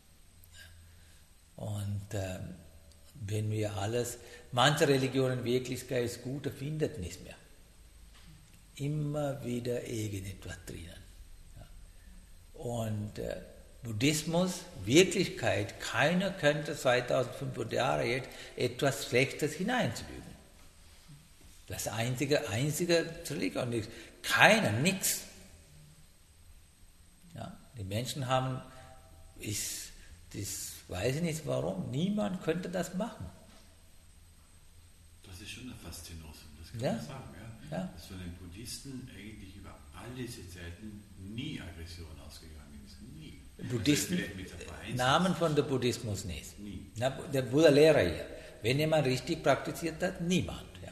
Und wenn wir manche Religionen Wirklichkeit ist gut, findet nicht mehr. Immer wieder irgendetwas drinnen. Ja. Und Buddhismus, Wirklichkeit, keiner könnte 2500 Jahre jetzt etwas Schlechtes hineinzufügen. Das einzige Religion ist keiner, nichts. Ja, die Menschen haben, das weiß ich nicht warum, niemand könnte das machen. Das ist schon ein Faszinosum, das kann Ja. man sagen. Ja? Ja. Dass von den Buddhisten eigentlich über all diese Zeiten nie Aggression ausgegangen ist. Nie. Buddhisten, Also mit ein paar Einzelnen- Namen von der Buddhismus nicht. Nie. Na, der Buddha-Lehrer hier. Wenn jemand richtig praktiziert hat, niemand. Ja.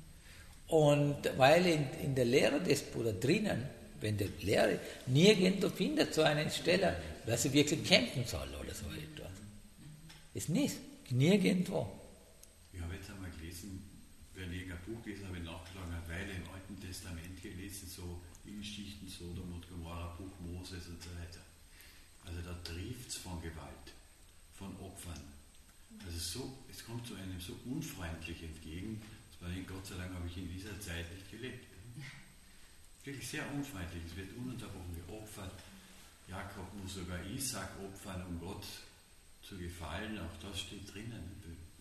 Und weil in der Lehre des Buddha drinnen, wenn der Lehrer nirgendwo findet so eine Stelle, dass er wirklich kämpfen soll oder so etwas. Ist nicht. Nirgendwo. Ich habe jetzt einmal gelesen, wenn ich ein Buch gelesen habe, nachgeschlagen, eine Weile im Alten Testament gelesen, so die Geschichten Sodom und Gomorra, Buch Moses und so weiter. Also da trifft es von Gewalt, von Opfern. Also es kommt so einem so unfreundlich entgegen, dass man denkt, Gott sei Dank habe ich in dieser Zeit nicht gelebt. Wirklich sehr unfreundlich, es wird ununterbrochen geopfert. Jakob muss sogar Isaac opfern, um Gott zu gefallen, auch das steht drinnen.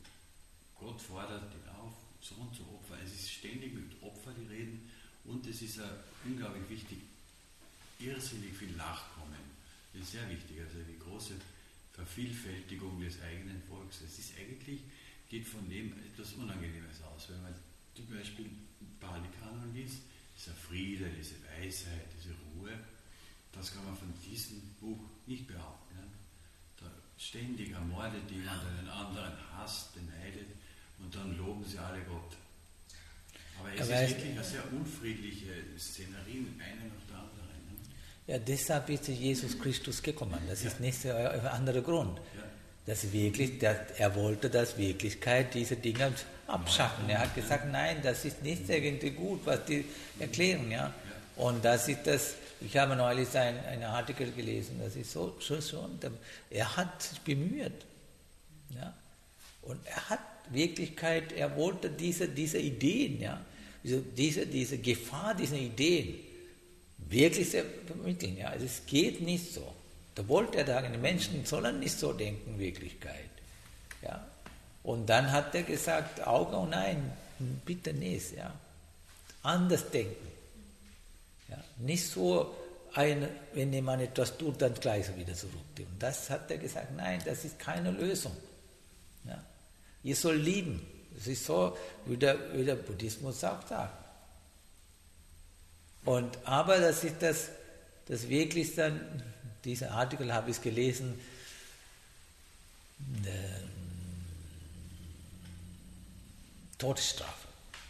Gott fordert ihn auf, Sohn zu opfern. Es ist ständig mit Opfer die Reden und es ist unglaublich wichtig, irrsinnig viel Nachkommen. Das ist sehr wichtig, also die große Vervielfältigung des eigenen Volks. Es ist eigentlich, geht von dem etwas Unangenehmes aus. Wenn man zum Beispiel Pali-Kanon liest, dieser Friede, diese Weisheit, diese Ruhe, das kann man von diesem Buch nicht behaupten. Ja? Da ständig ermordet jemand einen anderen, hasst, beneidet und dann loben sie alle Gott. Aber es ist wirklich eine sehr unfriedliche Szenerie, eine nach der anderen. Ne? Ja, deshalb ist Jesus Christus gekommen. Das ist nicht ein anderer Grund. Ja. Das wirklich, er wollte das Wirklichkeit, diese Dinge abschaffen. Er hat gesagt, nein, das ist nicht irgendwie gut, was die erklären. Ja? Und das ist das, ich habe neulich einen Artikel gelesen, das ist so schon, er hat sich bemüht. Ja? Und er hat Wirklichkeit, er wollte diese Ideen, ja? diese Gefahr, diese Ideen wirklich vermitteln. Ja? Also es geht nicht so. Da wollte er sagen, die Menschen sollen nicht so denken, Wirklichkeit. Ja? Und dann hat er gesagt, Auge und nein, bitte nicht. Ja? Anders denken. Ja? Nicht so, wenn jemand etwas tut, dann gleich wieder zurück. Und das hat er gesagt, nein, das ist keine Lösung. Ja? Ihr sollt lieben. Das ist so, wie der Buddhismus auch sagt. Aber das ist das wirklich dann, dieser Artikel habe ich gelesen, Todesstrafe.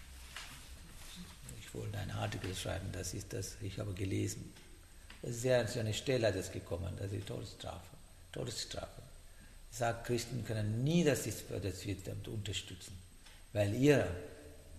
Ich wollte einen Artikel schreiben, das ist das, ich habe gelesen. Das ist ja so eine Stelle, das gekommen, das ist Todesstrafe. Ich sage, Christen können nie das wird unterstützen, weil ihr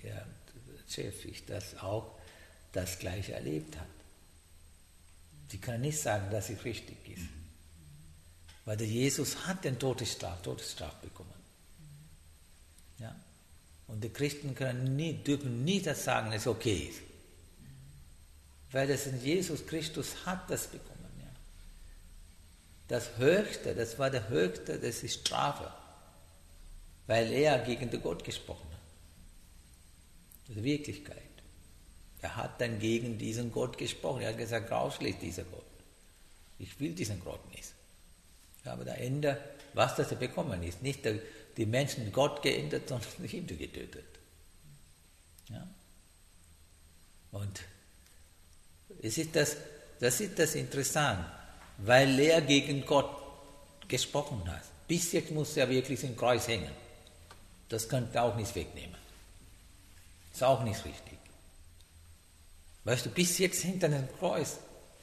ihr Chef, ich das auch das Gleiche erlebt hat. Sie können nicht sagen, dass es richtig ist. Weil der Jesus hat den Todesstraf bekommen. Ja? Und die Christen dürfen nie das sagen, dass es okay ist. Weil das in Jesus Christus hat das bekommen. Ja? Das Höchste, das war der Höchste, das ist Strafe. Weil er gegen den Gott gesprochen hat. Das ist Wirklichkeit. Er hat dann gegen diesen Gott gesprochen. Er hat gesagt, rausschlägt dieser Gott. Ich will diesen Gott nicht. Ja, aber am Ende, was das er bekommen ist, nicht die Menschen Gott geändert, sondern ihn getötet. Ja? Und das ist das Interessante, weil er gegen Gott gesprochen hat. Bis jetzt muss er wirklich im Kreuz hängen. Das könnt ihr auch nicht wegnehmen. Ist auch nicht richtig. Weißt du, bis jetzt hängt er an dem Kreuz.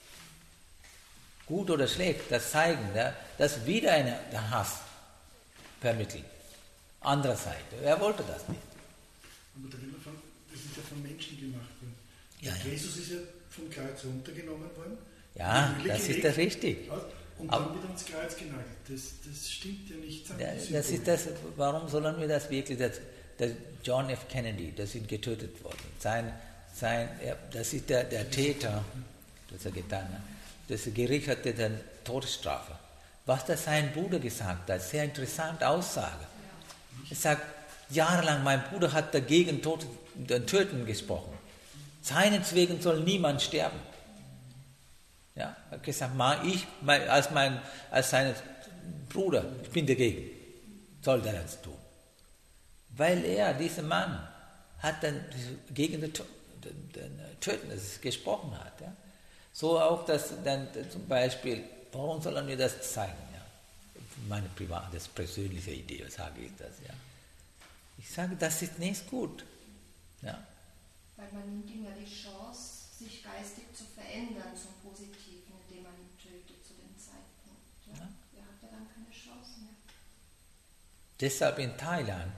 Gut oder schlecht, das zeigen, dass wieder der Hass vermittelt. Andererseits, er wollte das nicht. Aber das ist ja von Menschen gemacht worden. Ja, ja. Jesus ist ja vom Kreuz runtergenommen worden. Ja, das ist das richtig. Und dann wieder ans Kreuz genagelt. Das stimmt ja nicht. Das ist das, warum sollen wir das wirklich, der John F. Kennedy, das ist getötet worden. Das ist der Täter, das er getan hat. Das Gericht hatte dann Todesstrafe. Was da sein Bruder gesagt hat, sehr interessante Aussage. Er sagt, jahrelang mein Bruder hat dagegen den Töten gesprochen. Seinetwegen soll niemand sterben. Ja, er hat gesagt, als sein Bruder, ich bin dagegen, soll der das tun. Weil dieser Mann, hat dann gegen den Töten gesprochen hat. Ja. So auch das dann zum Beispiel, warum sollen wir das zeigen? Ja? Meine private, persönliche Idee, sage ich das. Ja? Ich sage, das ist nicht gut. Ja? Weil man nimmt ihm ja die Chance, sich geistig zu verändern zum Positiven, indem man ihn tötet zu dem Zeitpunkt. Ja? Er hat ja dann keine Chance mehr. Deshalb in Thailand,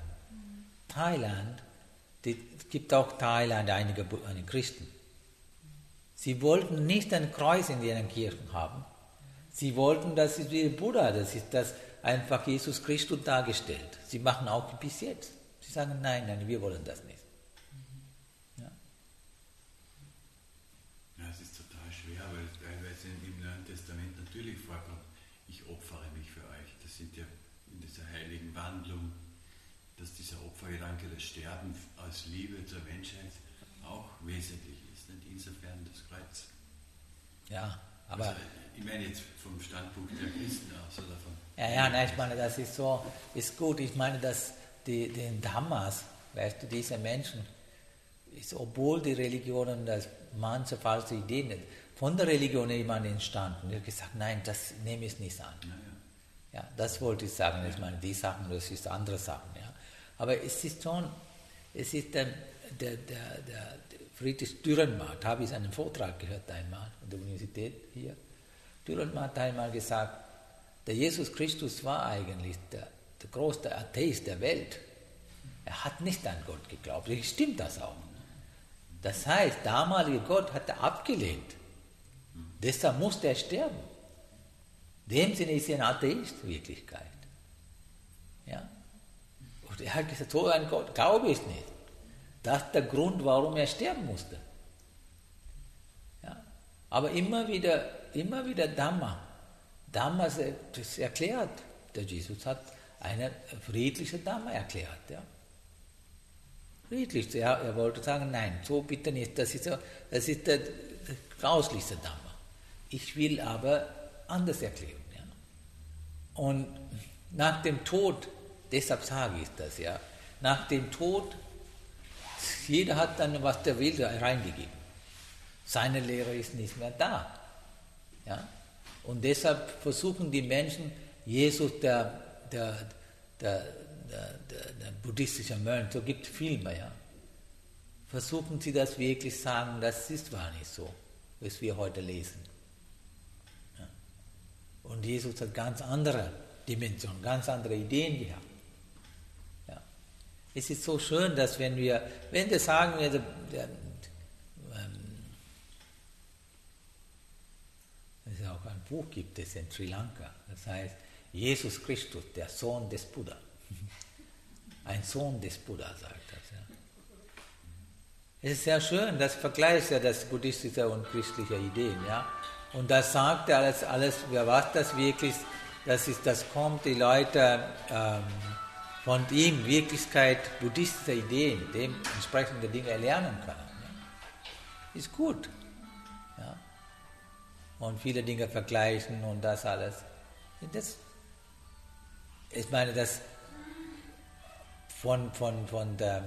es gibt auch Thailand einige Christen. Sie wollten nicht ein Kreuz in ihren Kirchen haben. Sie wollten, das ist wie Buddha, das ist das einfach Jesus Christus dargestellt. Sie machen auch bis jetzt. Sie sagen, nein, wir wollen das nicht. Ja, es ist total schwer, weil teilweise im Neuen Testament natürlich vorkommt, ich opfere mich für euch. Das sind ja in dieser heiligen Wandlung, dass dieser Opfergedanke, das Sterben aus Liebe zur Menschheit auch wesentlich ist. Nicht? Insofern das Kreuz. ja, aber... Also, ich meine jetzt vom Standpunkt der Christen aus oder von... Nein, ich meine, das ist so, ist gut. Ich meine, dass den Dhammas, weißt du, diese Menschen, obwohl die Religionen das manche falsche Ideen von der Religion jemand entstanden, der hat gesagt, nein, das nehme ich nicht an. Ja, das wollte ich sagen. Ich meine, die Sachen, das ist andere Sachen. Ja. Aber es ist schon, es ist der Friedrich Dürrenmatt, habe ich einen Vortrag gehört einmal an der Universität hier. Dürrenmatt hat einmal gesagt, der Jesus Christus war eigentlich der größte Atheist der Welt. Er hat nicht an Gott geglaubt. Stimmt das auch? Das heißt, der damalige Gott hat er abgelehnt. Deshalb musste er sterben. In dem Sinne ist er ein Atheist in Wirklichkeit. Ja? Und er hat gesagt, so ein Gott glaube ich nicht. Das ist der Grund, warum er sterben musste. Ja? Aber immer wieder Dhamma. Dhamma das erklärt. Der Jesus hat eine friedliche Dhamma erklärt. Ja? Friedlich. Er wollte sagen, nein, so bitte nicht. Das ist der grauslichste Dhamma. Ich will aber anders erklären. Ja? Und nach dem Tod, deshalb sage ich das, ja, nach dem Tod, jeder hat dann, was der will, reingegeben. Seine Lehre ist nicht mehr da. Ja? Und deshalb versuchen die Menschen, Jesus, der buddhistische Mönch, so gibt es Filme, ja. Versuchen sie das wirklich sagen, das war nicht so, was wir heute lesen. Ja. Und Jesus hat ganz andere Dimensionen, ganz andere Ideen gehabt. Ja. Es ist so schön, dass wenn wir sagen, es auch ein Buch gibt es in Sri Lanka, das heißt Jesus Christus, der Sohn des Buddha. Ein Sohn des Buddha sagt das. Ja. Es ist sehr schön, das vergleicht ja das buddhistische und christliche Ideen. Ja. Und das sagt alles, was das wirklich ist, das kommt die Leute von ihm, Wirklichkeit, buddhistische Ideen, dementsprechende Dinge lernen können. Ja. Ist gut. Ja. Und viele Dinge vergleichen und das alles. Ich meine, das von der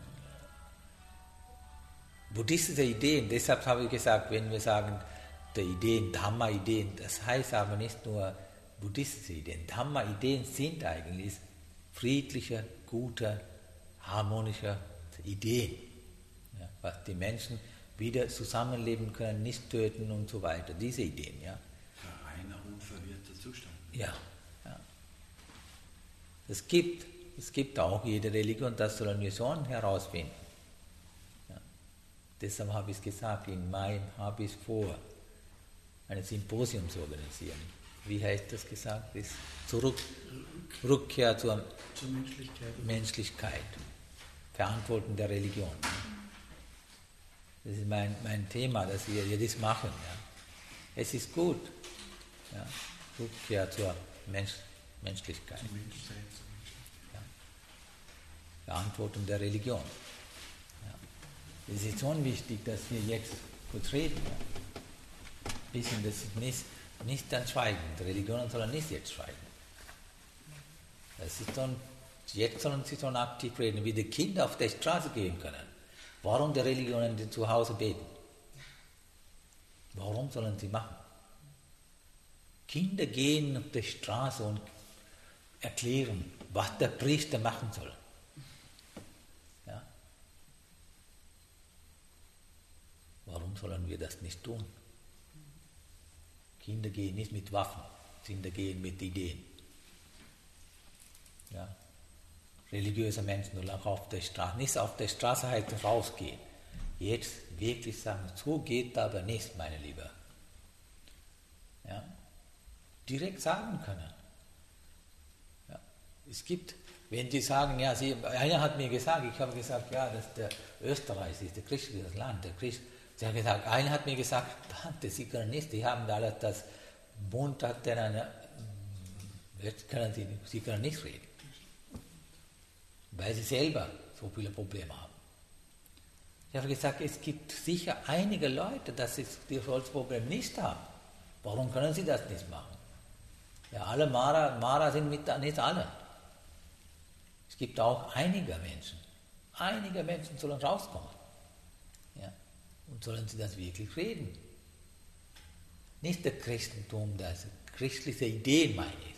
buddhistischen Ideen, deshalb habe ich gesagt, wenn wir sagen, die Ideen, Dhamma-Ideen, das heißt aber nicht nur buddhistische Ideen. Dhamma-Ideen sind eigentlich friedliche, gute, harmonische Ideen, ja, was die Menschen wieder zusammenleben können, nicht töten und so weiter. Diese Ideen, ja. Reiner, unverwirrter Zustand. Ja, ja. Es gibt auch jede Religion, das sollen wir schon herausfinden. Ja. Deshalb habe ich gesagt, im Mai habe ich vor, ein Symposium zu organisieren. Wie heißt das gesagt? Das Rückkehr zur Menschlichkeit. Verantwortung der Religion. Das ist mein Thema, dass wir das machen. Ja. Es ist gut. Ja. Rückkehr zur Menschlichkeit. Ja. Verantwortung der Religion. Ja. Es ist schon wichtig, dass wir jetzt gut reden. Ja. Wissen, dass nicht dann schweigen. Die Religionen sollen nicht jetzt schweigen. Das ist schon, jetzt sollen sie schon aktiv reden, wie die Kinder auf der Straße gehen können. Warum die Religionen die zu Hause beten? Warum sollen sie machen? Kinder gehen auf die Straße und erklären, was der Priester machen soll. Ja? Warum sollen wir das nicht tun? Kinder gehen nicht mit Waffen, Kinder gehen mit Ideen. Ja. Religiöse Menschen sollen auch auf der Straße, nicht auf der Straße halt rausgehen. Jetzt wirklich sagen, so geht aber nicht, meine Liebe. Ja. Direkt sagen können. Ja. Es gibt, wenn die sagen, ja, einer hat mir gesagt, ich habe gesagt, ja, dass der Österreich ist, der christliche Land, der Christ. Sie hat gesagt, einer hat mir gesagt, Tante, Sie können nicht, die haben alles, das Mund hat dann Sie können nicht reden. Weil sie selber so viele Probleme haben. Ich habe gesagt, es gibt sicher einige Leute, die das Problem nicht haben. Warum können sie das nicht machen? Ja, alle Mara sind nicht alle. Es gibt auch einige Menschen. Einige Menschen sollen rauskommen. Ja. Und sollen sie das wirklich reden? Nicht das Christentum, das christliche Ideen meine ich.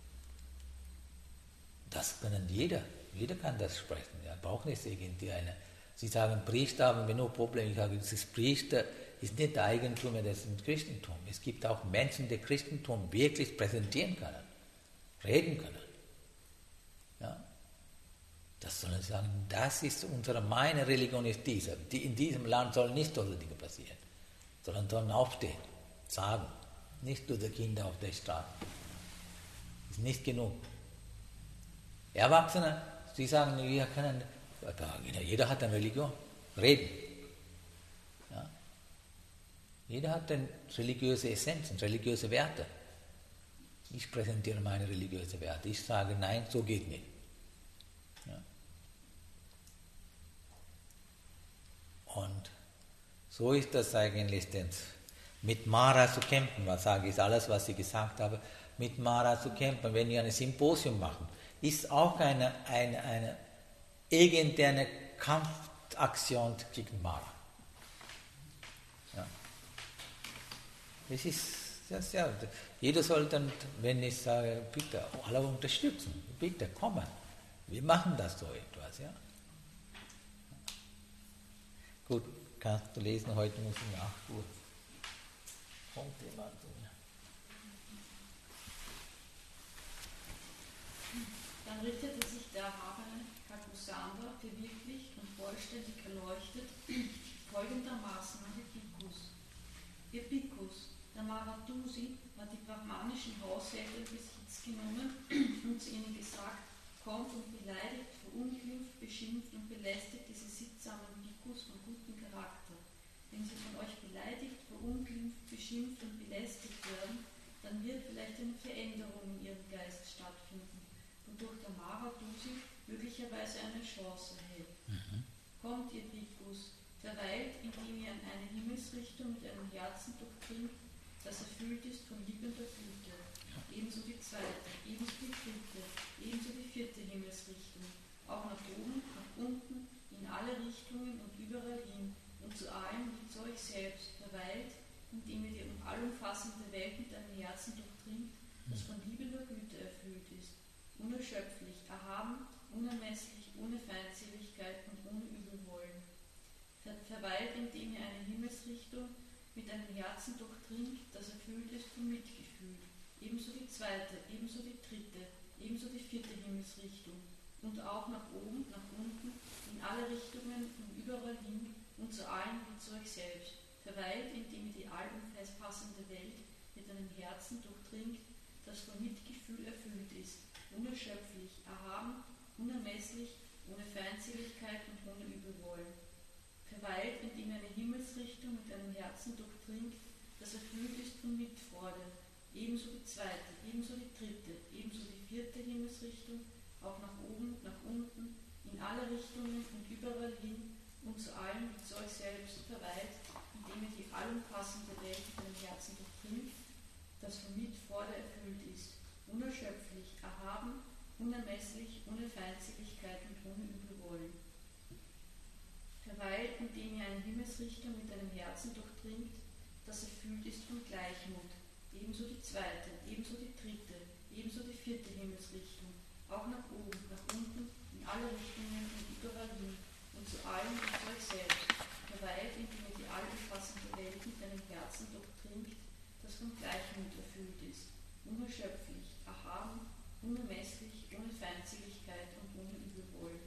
Das können jeder. Jeder kann das sprechen. Er braucht nicht irgendwie eine. Sie sagen, Priester haben wir nur Probleme. Ich sage, das Priester ist nicht der Eigentum des Christentums. Es gibt auch Menschen, die Christentum wirklich präsentieren können, reden können. Ja? Das sollen sie sagen, das ist meine Religion ist diese. In diesem Land sollen nicht solche Dinge passieren, sondern sollen aufstehen, sagen, nicht nur die Kinder auf der Straße. Ist nicht genug. Erwachsene, sie sagen, wir können, jeder hat eine Religion, reden. Ja? Jeder hat eine religiöse Essenz, religiöse Werte. Ich präsentiere meine religiösen Werte. Ich sage, nein, so geht nicht. Ja? Und so ist das eigentlich, mit Mara zu kämpfen. Was sage ich, alles, was ich gesagt habe, mit Mara zu kämpfen. Wenn wir ein Symposium machen, ist auch eine irgendeine Kampfaktion gegen Mara. Ja. Das ist, ja, jeder soll dann, wenn ich sage, bitte, alle unterstützen, bitte kommen, wir machen das so etwas. Ja. Gut, kannst du lesen, heute muss ich 8 Uhr. Kommt jemand zu mir. Dann richtete sich der erhabene Alexander verwirklicht und vollständig erleuchtet folgendermaßen an die Bhikkhus. Ihr Bhikkhus, der Maratusi hat die brahmanischen Haushälter in Besitz genommen und zu ihnen gesagt, kommt und beleidigt, verunglimpft, beschimpft und belästigt diese sittsamen Bhikkhus von gutem Charakter. Wenn sie von euch beleidigt, verunglimpft, beschimpft und belästigt werden, dann wird vielleicht eine Veränderung in ihrem Geist stattfinden, wodurch der Maratusi möglicherweise eine Chance erhält. Kommt, ihr Bhikkhus, verweilt, indem ihr an eine Himmelsrichtung mit einem Herzen durchdringt, das erfüllt ist von liebender Güte. Ebenso die zweite, ebenso die dritte, ebenso die vierte Himmelsrichtung, auch nach oben, nach unten, in alle Richtungen und überall hin und zu allem wie zu euch selbst verweilt, indem ihr die allumfassende Welt mit einem Herzen durchdringt, das von liebender Güte erfüllt ist, unerschöpflich, erhaben, unermesslich, ohne Feindseligkeit und ohne Übelwollen. Verweilt, indem ihr eine Himmelsrichtung mit einem Herzen durchdringt, das erfüllt ist von Mitgefühl. Ebenso die zweite, ebenso die dritte, ebenso die vierte Himmelsrichtung. Und auch nach oben, nach unten, in alle Richtungen und überall hin und zu allen wie zu euch selbst. Verweilt, indem ihr die allumfassende Welt mit einem Herzen durchdringt, das von Mitgefühl erfüllt ist, unerschöpflich, erhaben, unermesslich, ohne Feindseligkeit und ohne Übelwollen. Verweilt, indem ihr eine Himmelsrichtung mit einem Herzen durchdringt, das erfüllt ist von Mitfreude. Ebenso die zweite, ebenso die dritte, ebenso die vierte Himmelsrichtung, auch nach oben, nach unten, in alle Richtungen und überall hin und zu allem wie zu euch selbst verweilt, indem ihr die allumfassende Welt mit einem Herzen durchdringt, das von Mitfreude erfüllt ist, unerschöpflich, erhaben, unermesslich, ohne Feindseligkeit und ohne Übelwollen. Verweilt, indem ihr eine Himmelsrichtung mit einem Herzen durchdringt, das erfüllt ist von Gleichmut. Ebenso die zweite, ebenso die dritte, ebenso die vierte Himmelsrichtung, auch nach oben, nach unten, in alle Richtungen und überall hin und zu allem wie zu euch selbst. Verweilt, indem ihr die allumfassende Welt mit einem Herzen durchdringt, das von Gleichmut erfüllt ist, unerschöpflich, erhaben, unermesslich, ohne Feindseligkeit und ohne Übelwollen.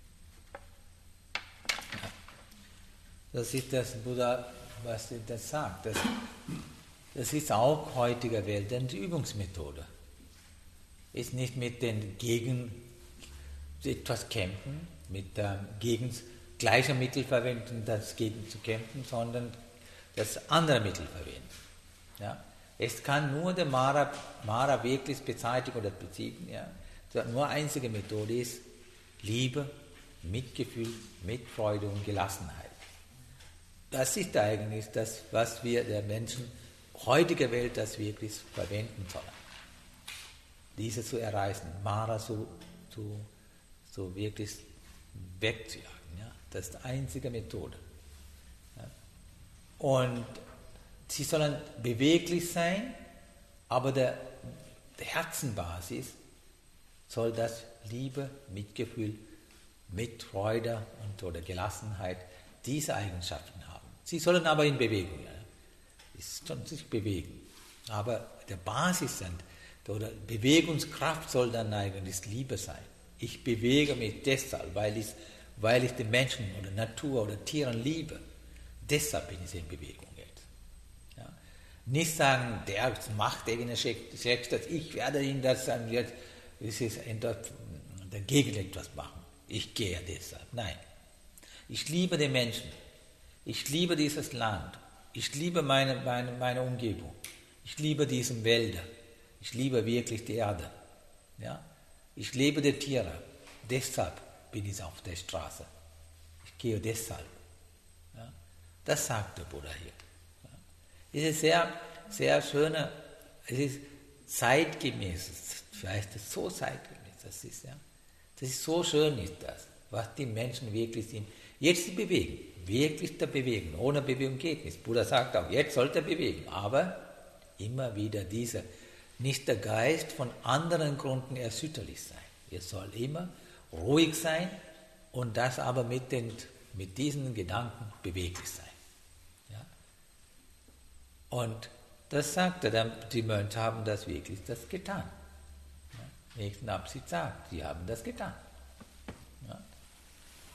Das ist das Buddha, was das sagt. Das ist auch heutiger Welt eine Übungsmethode. Ist nicht mit den gegen etwas kämpfen, mit gegen gleiche Mittel verwenden, das gegen zu kämpfen, sondern das andere Mittel verwenden. Ja? Es kann nur der Mara wirklich beseitigen oder besiegen. Ja? Nur einzige Methode ist Liebe, Mitgefühl, Mitfreude und Gelassenheit. Das ist eigentlich das, was wir der Menschen heutiger Welt das wirklich verwenden sollen. Diese zu erreichen, Mara so wirklich wegzujagen. Ja? Das ist die einzige Methode. Ja? Und sie sollen beweglich sein, aber der Herzenbasis soll das Liebe, Mitgefühl, Mitfreude oder Gelassenheit, diese Eigenschaften haben. Sie sollen aber in Bewegung sein. Sie sollen sich bewegen. Aber der Basis oder Bewegungskraft soll dann eigentlich Liebe sein. Ich bewege mich deshalb, weil ich den Menschen oder Natur oder Tieren liebe. Deshalb bin ich in Bewegung jetzt. Ja? Nicht sagen, der macht irgendwas, ich werde ihn das dann jetzt dagegen etwas machen. Ich gehe deshalb. Nein. Ich liebe den Menschen. Ich liebe dieses Land. Ich liebe meine Umgebung. Ich liebe diese Wälder. Ich liebe wirklich die Erde. Ja? Ich liebe die Tiere. Deshalb bin ich auf der Straße. Ich gehe deshalb. Ja? Das sagt der Buddha hier. Ja? Es ist sehr, sehr schön. Es ist zeitgemäß. Vielleicht ist es so zeitgemäß. Das ist so schön, ist das, was die Menschen wirklich sind. Jetzt sie bewegen. Wirklich da bewegen. Ohne Bewegung geht nichts. Buddha sagt auch, jetzt sollte er bewegen. Aber immer wieder nicht der Geist von anderen Gründen erschütterlich sein. Er soll immer ruhig sein und das aber mit diesen Gedanken beweglich sein. Ja? Und das sagt er dann, die Mönche haben das wirklich getan. Ja? Nächsten Abschied sagt, sie haben das getan. Ja?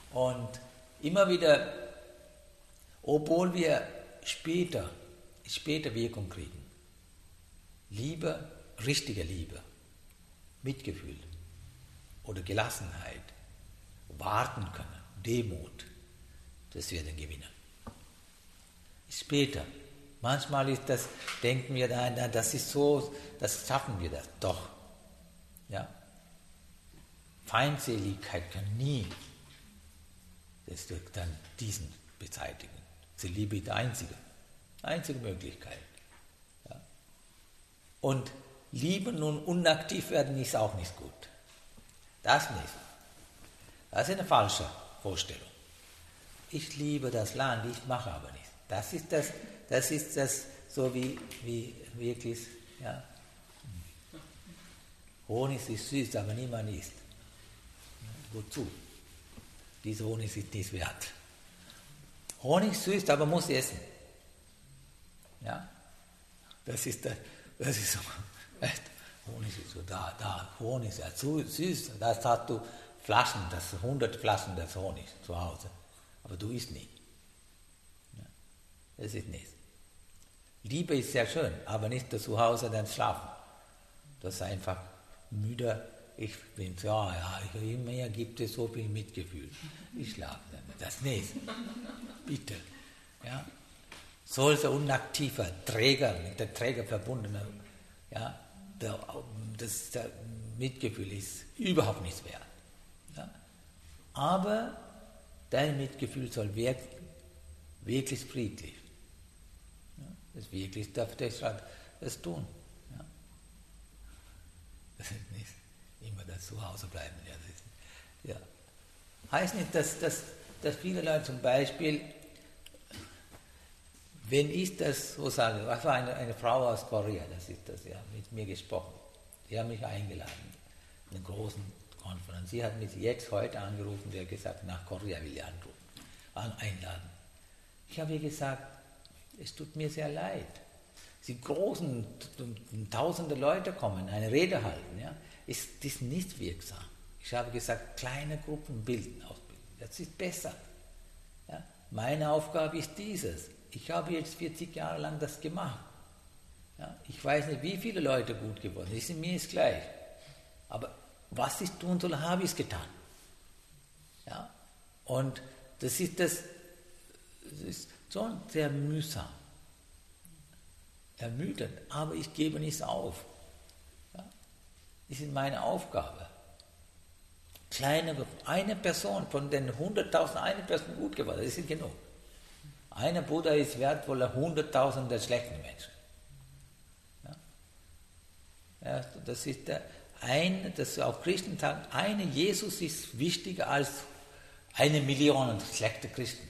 Und immer wieder, obwohl wir später Wirkung kriegen, Liebe, richtige Liebe, Mitgefühl oder Gelassenheit, warten können, Demut, das werden gewinnen. Später. Manchmal ist das, denken wir, nein, das ist so, das schaffen wir das doch. Ja? Feindseligkeit kann nie das wird dann diesen beseitigen. Die Liebe ist die einzige Möglichkeit. Ja? Und lieben und unaktiv werden ist auch nicht gut. Das nicht. Das ist eine falsche Vorstellung. Ich liebe das Land, ich mache aber nichts. Das ist das so wie wirklich, ja. Honig ist süß, aber niemand isst. Wozu? Dieser Honig ist nicht wert. Honig ist süß, aber muss essen. Ja? Das ist so, echt, Honig ist so Honig ist ja zu süß, da hast du Flaschen, 100 Flaschen des Honigs zu Hause, aber du isst nicht. Ja? Das ist nichts. Liebe ist sehr schön, aber nicht zu Hause dann schlafen. Das ist einfach müde. Ich bin so, immer gibt es so viel Mitgefühl. Ich schlafe dann. Das nicht. Bitte. Ja? Solcher unaktiver Träger, mit der Träger verbundener, ja, das Mitgefühl ist überhaupt nichts wert. Ja? Aber dein Mitgefühl soll wirklich friedlich. Ja? Das wirklich darf das tun. Ja? Das ist nicht immer das zu Hause bleiben. Ja. Heißt nicht, dass viele Leute zum Beispiel, wenn ich das so sage, was war eine Frau aus Korea, das ist das, ja, mit mir gesprochen. Die haben mich eingeladen, in einer großen Konferenz. Sie hat mich jetzt heute angerufen, der hat gesagt, nach Korea will ich einladen. Ich habe ihr gesagt, es tut mir sehr leid. Die großen, tausende Leute kommen, eine Rede halten, ja, ist nicht wirksam. Ich habe gesagt, kleine Gruppen bilden, ausbilden. Das ist besser. Ja? Meine Aufgabe ist dieses. Ich habe jetzt 40 Jahre lang das gemacht. Ja? Ich weiß nicht, wie viele Leute gut geworden sind. Mir ist gleich. Aber was ich tun soll, habe ich es getan. Ja? Und das ist schon sehr mühsam. Ermüdend, aber ich gebe nichts auf. Ja? Das ist meine Aufgabe. Eine Person von den 100.000, eine Person gut geworden, das ist genug. Einer Buddha ist wertvoller 100.000 der schlechten Menschen. Ja? Ja, das ist auch Christen sagen, eine Jesus ist wichtiger als 1 Million schlechte Christen.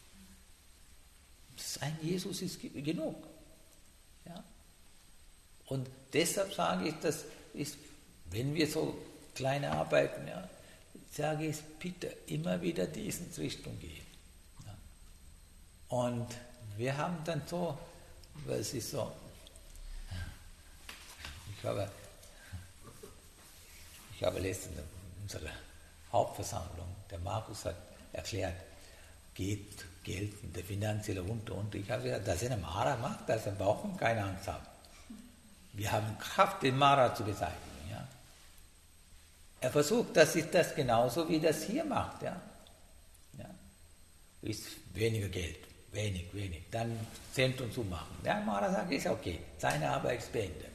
Ein Jesus ist genug. Ja? Und deshalb sage ich, das ist, wenn wir so kleine arbeiten, ja, sage ich, bitte immer wieder diesen Richtung gehen. Ja. Und wir haben dann so, es ist so, ich habe letztens in unserer Hauptversammlung, der Markus hat erklärt, geht Geld in der finanzielle und ich habe gesagt, dass eine Mara macht, dass wir brauchen keine Angst haben. Wir haben Kraft, den Mara zu beseitigen. Ja. Er versucht, das ist das genauso, wie das hier macht. Ja. Ja. Ist weniger Geld, wenig. Dann Zentrum zu machen. Der Mara sagt, ist okay, seine Arbeit ist beendet.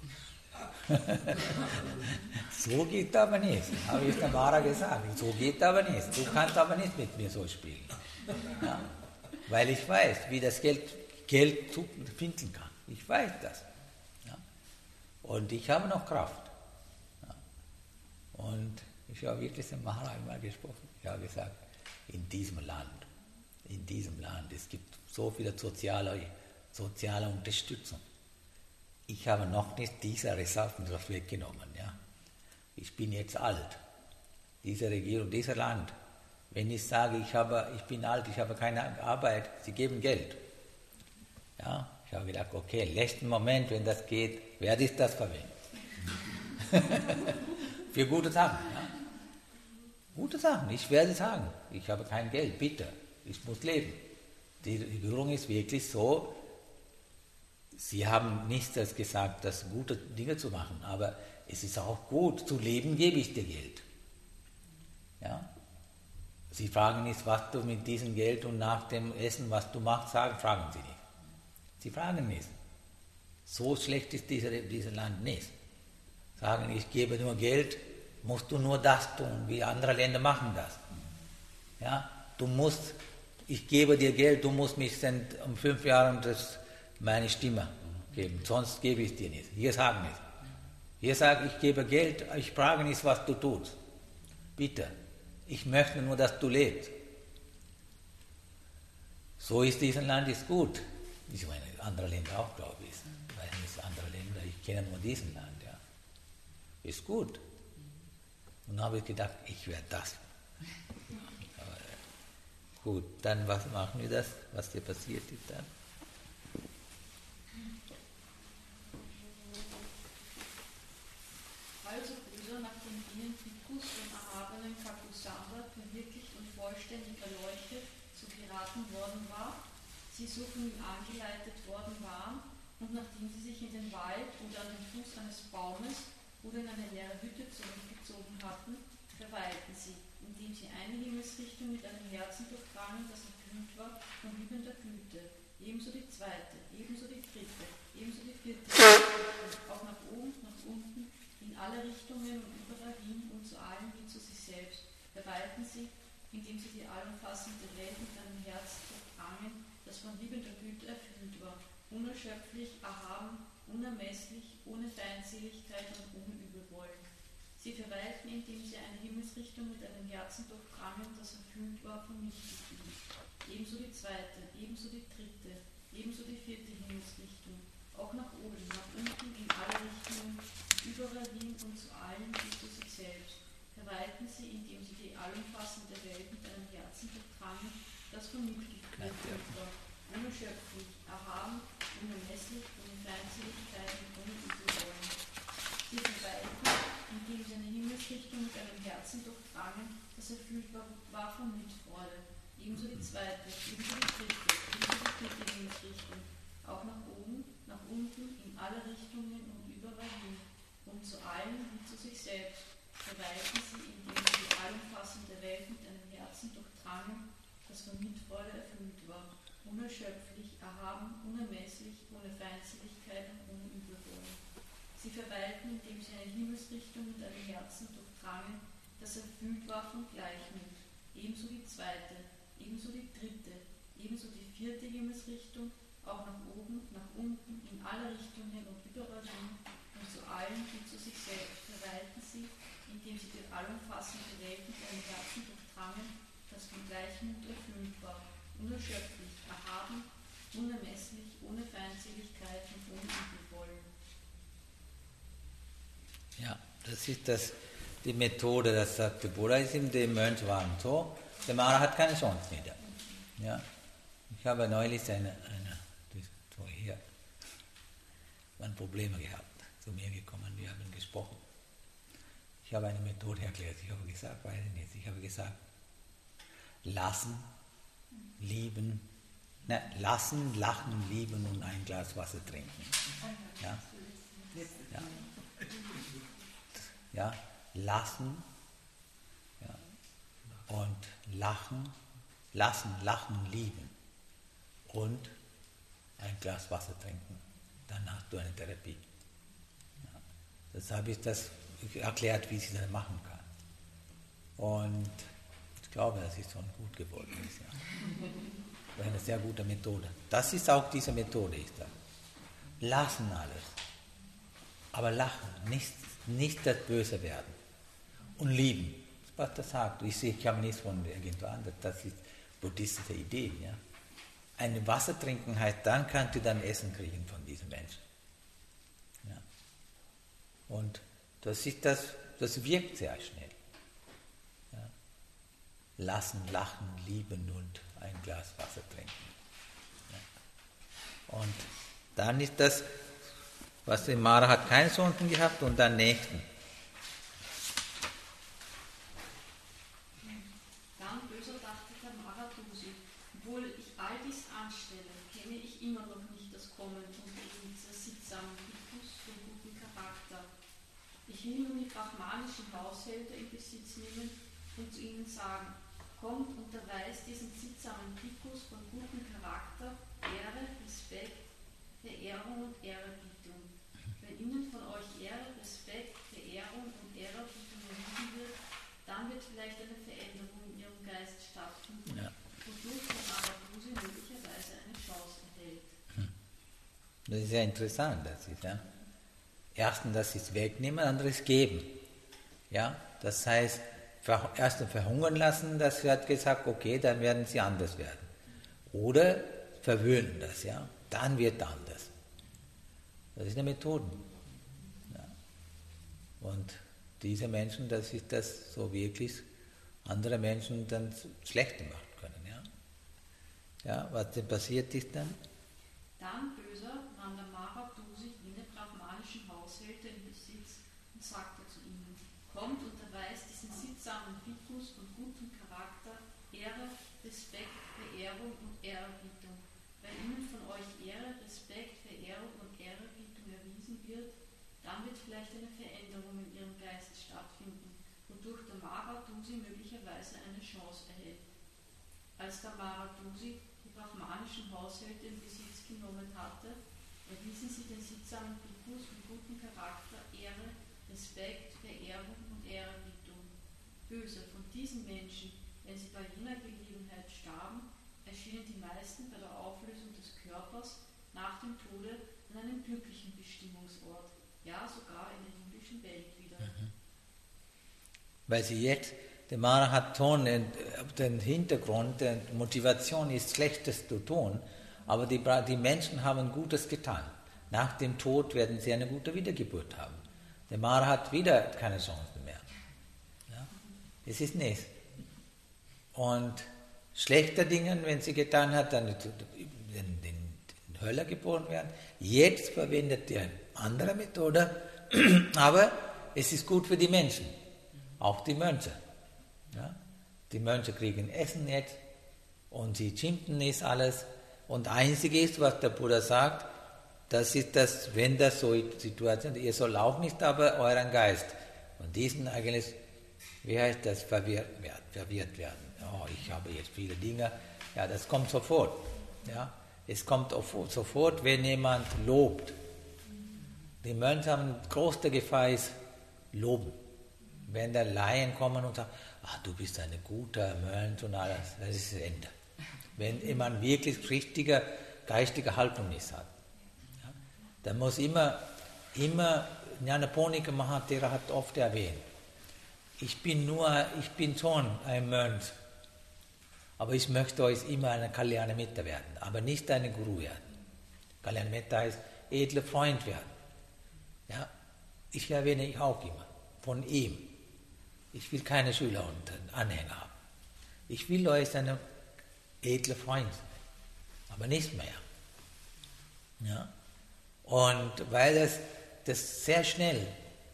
So geht aber nicht, habe ich der Mara gesagt. So geht aber nicht. Du kannst aber nicht mit mir so spielen. Ja. Weil ich weiß, wie das Geld finden kann. Ich weiß das. Ja. Und ich habe noch Kraft. Ja. Und ich habe wirklich mit Mara einmal gesprochen. Ich habe gesagt, in diesem Land, es gibt so viele soziale Unterstützung. Ich habe noch nicht diese Reserven weggenommen. Ja. Ich bin jetzt alt. Diese Regierung, dieses Land, wenn ich sage, ich bin alt, ich habe keine Arbeit, sie geben Geld. Ja. Ich habe gedacht, okay, letzten Moment, wenn das geht, werde ich das verwenden. Für gute Sachen. Ja. Gute Sachen, ich werde sagen, ich habe kein Geld, bitte, ich muss leben. Die Übung ist wirklich so, Sie haben nicht das gesagt, das gute Dinge zu machen, aber es ist auch gut, zu leben gebe ich dir Geld. Ja? Sie fragen nicht, was du mit diesem Geld und nach dem Essen, was du machst, fragen Sie nicht. Sie fragen nicht. So schlecht ist dieses Land nicht. Sagen, ich gebe nur Geld, musst du nur das tun, wie andere Länder machen das. Ja? Ich gebe dir Geld, du musst mich um 5 Jahren meine Stimme geben, sonst gebe ich dir nicht. Hier sagen nicht. Hier sage ich gebe Geld, ich frage nicht, was du tust. Bitte, ich möchte nur, dass du lebst. So ist dieses Land ist gut. Ich meine, andere Länder auch, glaube ich. Ich weiß nicht, andere Länder, ich kenne nur diesen Land. Ja. Ist gut. Und dann habe ich gedacht, ich werde das. Aber, gut, dann was machen wir das, was dir passiert ist dann? Also Brüder, nachdem ihnen Bhikkhus vom erhabenen Kakusanda verwirklicht und vollständig erleuchtet zu geraten worden war, sie so von ihm angeleitet worden waren, und nachdem sie sich in den Wald oder an den Fuß eines Baumes oder in eine leere Hütte zurückgezogen hatten, verweilten sie, indem sie eine Himmelsrichtung mit einem Herzen durchdrangen, das erfüllt war von liebender Güte, ebenso die zweite, ebenso die dritte, ebenso die vierte, auch nach oben, nach unten, in alle Richtungen und überall hin und zu allen wie zu sich selbst, verweilten sie, indem sie die allumfassende Welt mit einem Herz durchdrangen, das von liebender Güte erfüllt war, unerschöpflich, erhaben, unermesslich, ohne Feindseligkeit und ohne Übelwollen. Sie verweilten, indem sie eine Himmelsrichtung mit einem Herzen durchdrangen, das erfüllt war von Nichtgefühl. Ebenso die zweite, ebenso die dritte, ebenso die vierte Himmelsrichtung, auch nach oben, nach unten, in alle Richtungen, überall hin und zu allen wie zu sich selbst. Verweilten sie, indem sie die allumfassende Welt mit einem Herzen durchdrangen, das von Nichtgefühl erfüllt war, unerschöpflich, erhaben, unermesslich, ohne Feindseligkeit und ohne Übelwollen. Sie verweilten, indem sie eine Himmelsrichtung mit einem Herzen durchdrangen, das erfüllt war von Mitfreude. Ebenso die zweite, ebenso die dritte, ebenso die vierte Himmelsrichtung, auch nach oben, nach unten, in alle Richtungen und überall hin, und zu allen wie zu sich selbst, verweilten sie, indem sie die allumfassende Welt mit einem Herzen durchdrangen, das von Mitfreude erfüllt war, unerschöpflich, erhaben, unermesslich, ohne Feindseligkeit und ohne Übelwollen. Sie verweilten, indem sie eine Himmelsrichtung mit einem Herzen durchdrangen, das erfüllt war von Gleichmut, ebenso die zweite, ebenso die dritte, ebenso die vierte Himmelsrichtung, auch nach oben, nach unten, in alle Richtungen und überall hin, und zu allen wie zu sich selbst verweilten sie, indem sie die allumfassende Welt mit einem Herzen durchdrangen, das von Gleichmut erfüllt war, unerschöpflich, erhaben, unermesslich, ohne Feindseligkeit und ohne Übelwollen. Ja, das ist die Methode, das sagte Buddhismus, die Mönche waren so, der Mara hat keine Chance mehr. Ja. Ich habe neulich so hier, waren Probleme gehabt, zu mir gekommen, wir haben gesprochen. Ich habe eine Methode erklärt, ich habe gesagt, weiß ich nicht, ich habe gesagt, lassen, lieben, lassen, lachen, lieben und ein Glas Wasser trinken. Ja? Ja. Ja, lassen, ja, und lachen, lassen, lachen, lieben und ein Glas Wasser trinken. Dann hast du eine Therapie. Ja. Das habe ich erklärt, wie sie das machen kann. Und ich glaube, dass es schon gut geworden ist. Ja. Das ist eine sehr gute Methode. Das ist auch diese Methode. Ist das. Lassen alles. Aber lachen, nicht das Böse werden. Und lieben. Was das sagt. Ich habe nichts von irgendwo anderes. Das ist buddhistische Idee. Ja. Ein Wasser trinken heißt, dann kannst du dann Essen kriegen von diesen Menschen. Ja. Und das wirkt sehr schnell. Ja. Lassen, lachen, lieben und ein Glas Wasser trinken. Ja. Und dann ist das, was der Mara hat keine Chancen gehabt und dann nächsten. ihn nun die brahmanischen Haushälter in Besitz nehmen und zu ihnen sagen, kommt, unterweist diesen sittsamen Bhikkhus von gutem Charakter, Ehre, Respekt, Verehrung und Ehrerbietung. Wenn ihnen von euch Ehre, Respekt, Verehrung und Ehrerbietung erwiesen wird, dann wird vielleicht eine Veränderung in ihrem Geist stattfinden, wodurch der Marabusi möglicherweise eine Chance erhält. Das ist sehr interessant. Das ist, ja. Erstens, das ist wegnehmen, anderes geben. Ja? Das heißt, erst verhungern lassen, das hat gesagt, okay, dann werden sie anders werden. Oder verwöhnen das, ja, dann wird er anders. Das ist eine Methode. Ja. Und diese Menschen, das ist das so wirklich, andere Menschen dann schlecht machen können. Ja, ja, was denn passiert ist dann? Dann, Böser, nahm der Marabusi jene brahmanischen Haushälter in Besitz und sagte zu ihnen, kommt, unterweist diesen sittsamen Bhikkhus von gutem Charakter, Ehre, Respekt, Verehrung und Ehrerbietung. Wenn ihnen von euch Ehre, Respekt, Verehrung und Ehrerbietung erwiesen wird, dann wird vielleicht eine Veränderung in ihrem Geist stattfinden, wodurch der Marabusi möglicherweise eine Chance erhält. Als der Marabusi die brahmanischen Haushälter in Besitz genommen hatte, erwiesen sie den sittsamen Bhikkhus von gutem Charakter, Ehre, Respekt, Verehrung und Ehrerbietung. Böse, von diesen Menschen, wenn sie bei jener Gelegenheit starben, erschienen die meisten bei der Auflösung des Körpers nach dem Tode an einem glücklichen Bestimmungsort, ja sogar in der himmlischen Welt wieder. Weil sie jetzt, der Mara hat schon den Hintergrund, die Motivation ist Schlechtes zu tun, aber die Menschen haben Gutes getan. Nach dem Tod werden sie eine gute Wiedergeburt haben. Der Mara hat wieder keine Chancen mehr. Ja? Es ist nichts. Und schlechte Dinge, wenn sie getan hat, dann in Hölle geboren werden. Jetzt verwendet er eine andere Methode, aber es ist gut für die Menschen, auch die Mönche. Ja? Die Mönche kriegen Essen jetzt und sie schimpfen nicht alles. Und einzig ist, was der Buddha sagt, das ist das, wenn das so eine Situation ist, ihr sollt auch nicht, aber euren Geist. Und diesen eigentlich, wie heißt das, verwirrt werden. Oh, ich habe jetzt viele Dinge. Ja, das kommt sofort. Ja? Es kommt sofort, wenn jemand lobt. Die Mönche haben große Gefahr, ist loben. Wenn der Laien kommen und sagen, du bist ein guter Mönch und alles, das ist das Ende. Wenn jemand wirklich richtige geistige Haltung nicht hat. Ja? Dann muss immer Nyanaponika Mahatera hat oft erwähnt, ich bin schon ein Mönch, aber ich möchte euch immer eine Kalyana Mitta werden, aber nicht eine Guru werden. Kalyana Mitta heißt edler Freund werden. Ja? Ich erwähne ich auch immer, von ihm. Ich will keine Schüler und Anhänger haben. Ich will euch eine edle Freund sein, aber nicht mehr. Ja? Und weil das sehr schnell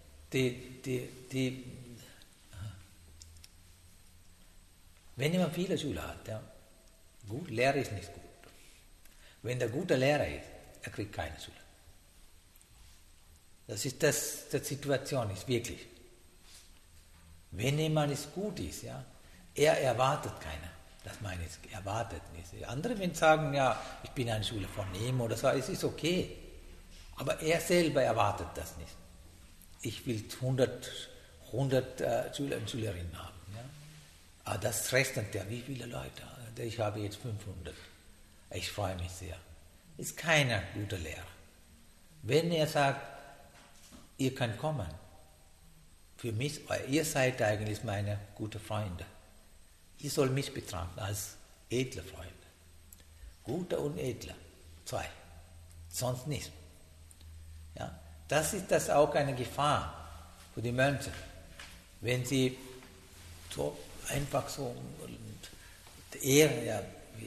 wenn jemand viele Schüler hat, ja, gut, Lehrer ist nicht gut. Wenn der gute Lehrer ist, er kriegt keine Schüler. Das ist die Situation, ist wirklich. Wenn jemand gut ist, ja, er erwartet keiner. Das meine ich, erwartet nicht. Andere Menschen sagen, ja, ich bin ein Schüler von ihm oder so, es ist okay. Aber er selber erwartet das nicht. Ich will 100 Schüler und Schülerinnen haben. Ja. Aber das stresst ja, wie viele Leute? Ich habe jetzt 500. Ich freue mich sehr. Ist keiner guter Lehrer. Wenn er sagt, ihr könnt kommen, für mich, ihr seid eigentlich meine guten Freunde. Ihr sollt mich betrachten als edle Freunde. Gute und edle. 2. Sonst nicht. Ja? Das ist das auch eine Gefahr für die Mönche. Wenn sie so einfach so Ehre, ja,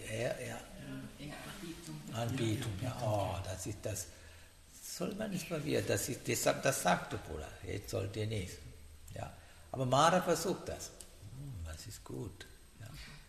Anbietung, ja, oh, das ist das. Soll man nicht verwirren, das sagt der Buddha, jetzt sollt ihr nicht. Ja. Aber Mara versucht das. Das ist gut. Ja.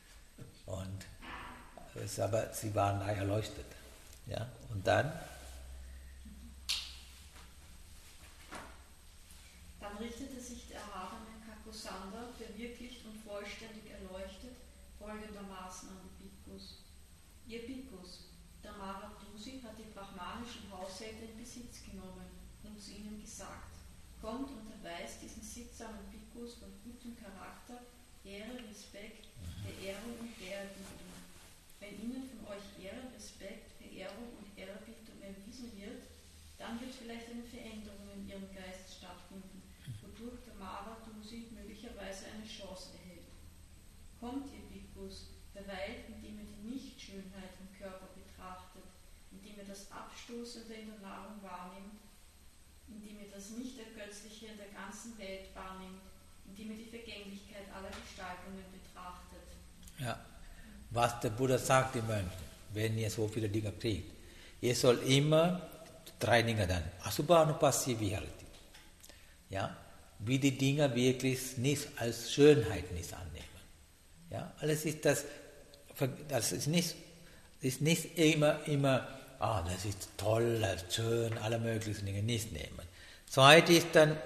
Aber sie waren da erleuchtet. Ja. Und dann? Dann Dann richtete sich der erhabene Kakusanda, verwirklicht und vollständig erleuchtet, folgendermaßen an die Bhikkhus. Ihr Bhikkhus, der Maratusi hat die brahmanischen Haushalte in Besitz genommen und zu ihnen gesagt: Kommt und erweist diesen sittsamen Bhikkhus von gutem Charakter Ehre, Respekt, Verehrung und Ehrerbietung. Wenn ihnen von euch Ehre, Respekt, Verehrung und Ehrerbietung erwiesen wird, dann wird vielleicht eine Veränderung in ihrem Geist stattfinden, wodurch der Maratusi möglicherweise eine Chance erhält. Kommt, ihr Bhikkhus, verweilt, indem ihr die Nichtschönheit im Körper betrachtet, indem ihr das Abstoßende in der Nahrung wahrnimmt, indem ihr das Nicht-Ergötzliche in der ganzen Welt wahrnimmt, indem ihr die Vergänglichkeit aller Gestaltungen betrachtet. Ja, was der Buddha sagt den Mönchen, wenn ihr so viele Dinge kriegt, ihr sollt immer 3 Dinge dann, Asubhanupasya Viharati, ja, wie die Dinge wirklich nicht als Schönheit nicht annehmen. Ja, alles ist das ist nicht immer, das ist toll, das ist schön, alle möglichen Dinge nicht nehmen. Zweites ist dann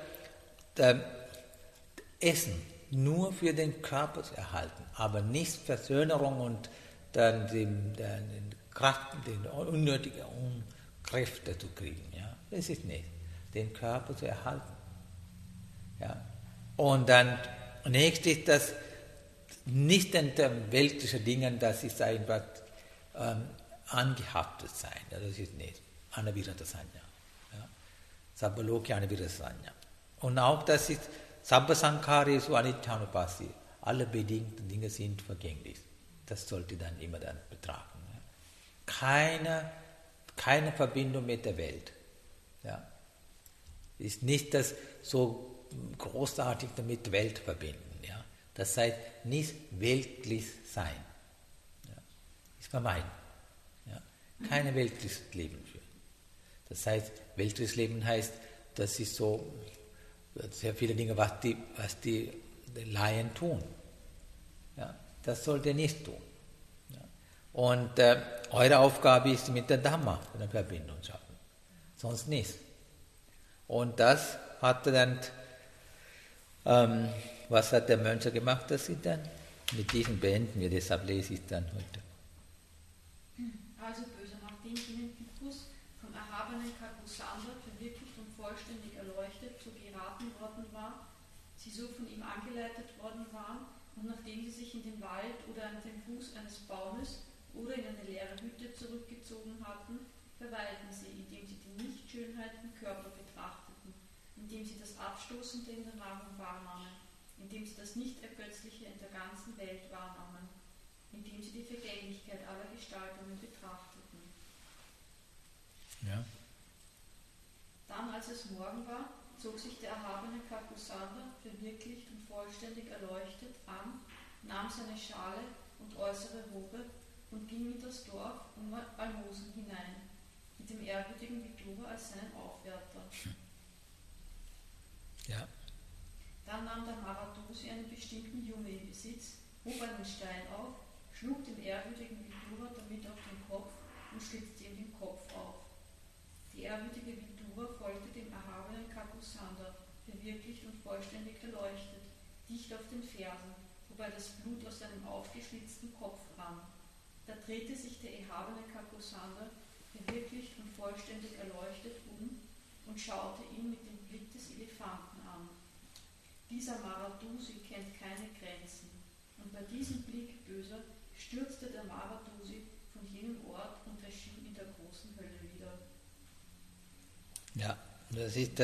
Essen, nur für den Körper zu erhalten, aber nicht Versöhnerung und dann den unnötigen Kräfte zu kriegen. Ja? Das ist nicht, den Körper zu erhalten. Ja? Und dann nächstes ist das nicht in den weltlichen Dingen, das ist einfach angehaftet sein. Ja? Das ist nicht Anavirata Sanya. Ja? Sabbaloki Anavirata Sanya. Und auch das ist Sabba Sankhari so Anityanupasya. Alle bedingten Dinge sind vergänglich. Das sollte dann immer dann betrachten. Ja? Keine Verbindung mit der Welt. Ja? Ist nicht das so großartig mit der Welt verbinden. Ja? Das heißt, nicht weltlich sein. Ja? Ist vermeiden. Ja? Kein weltliches Leben führen. Das heißt, weltliches Leben heißt, das ist so sehr viele Dinge, was die Laien tun. Ja? Das sollt ihr nicht tun. Ja? Und eure Aufgabe ist, mit der Dhamma eine Verbindung schaffen. Sonst nicht. Und das hat dann, was hat der Mönch gemacht? Das ist dann, mit diesem beenden wir, deshalb lese ich dann heute. Also böse, nachdem ihnen Bhikkhus vom erhabenen Kakusanda verwirklicht und vollständig erleuchtet so geraten worden war, sie so von ihm angeleitet worden waren, und nachdem sie sich in den Wald oder an den Fuß eines Baumes oder in eine leere Hütte zurückgezogen hatten, verweilten sie, indem sie die Nichtschönheit im Körper betrachteten, indem sie das Abstoßende in der Nahrung wahrnahmen, indem sie das Nicht-Ergötzliche in der ganzen Welt wahrnahmen, indem sie die Vergänglichkeit aller Gestaltungen betrachteten. Ja. Dann, als es Morgen war, zog sich der erhabene Kakusanda, verwirklicht und vollständig erleuchtet, an, nahm seine Schale und äußere Robe und ging in das Dorf um Almosen hinein, mit dem ehrwürdigen Vidura als seinen Aufwärter. Ja. Dann nahm der Maratusi einen bestimmten Junge in Besitz, hob einen Stein auf, schlug dem ehrwürdigen Vidura damit auf den Kopf und schlitzte ihm den Kopf auf. Die ehrwürdige Vidura folgte dem erhabenen Kakusanda, verwirklicht und vollständig erleuchtet, dicht auf den Fersen, wobei das Blut aus seinem aufgeschlitzten Kopf rann. Da drehte sich der erhabene Kakusanda, verwirklicht und vollständig erleuchtet, um und schaute ihn mit dem Blick des Elefanten an. Dieser Maratusi kennt keine Grenzen, und bei diesem Blick Böser stürzte der Maratusi von jenem Ort und erschien in der großen Hölle wieder. Ja, das ist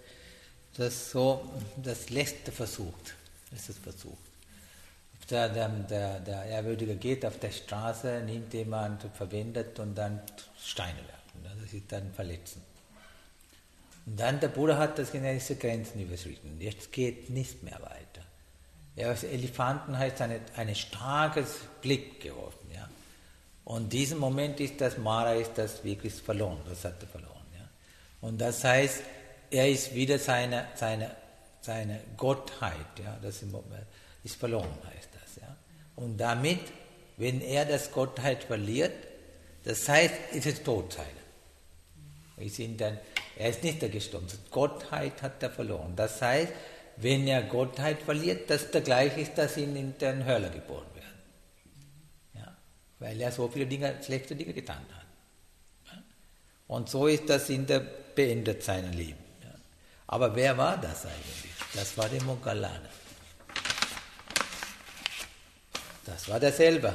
das letzte Versuch. Das ist Versuch. Der Ehrwürdige geht auf der Straße, nimmt jemand, verwendet und dann Steine werfen. Das ist dann Verletzen. Und dann der Buddha hat das gewisse Grenzen überschritten. Jetzt geht nicht mehr weiter. Ja, als Elefanten heißt eine starkes Blick geworfen. Ja. Und in diesem Moment ist das Mara ist das wirklich verloren. Das hat er verloren. Ja. Und das heißt, er ist wieder seine Gottheit. Ja. Das ist verloren, heißt das. Ja. Und damit, wenn er das Gottheit verliert, das heißt, es ist Tod sein. Wir sind dann Er ist nicht gestorben. Gottheit hat er verloren. Das heißt, wenn er Gottheit verliert, dass der gleich ist, dass ihn in der Hölle geboren werden. Ja? Weil er so viele schlechte Dinge getan hat. Ja? Und so ist das beendet sein Leben. Ja? Aber wer war das eigentlich? Das war der Moggallana. Das war der selber.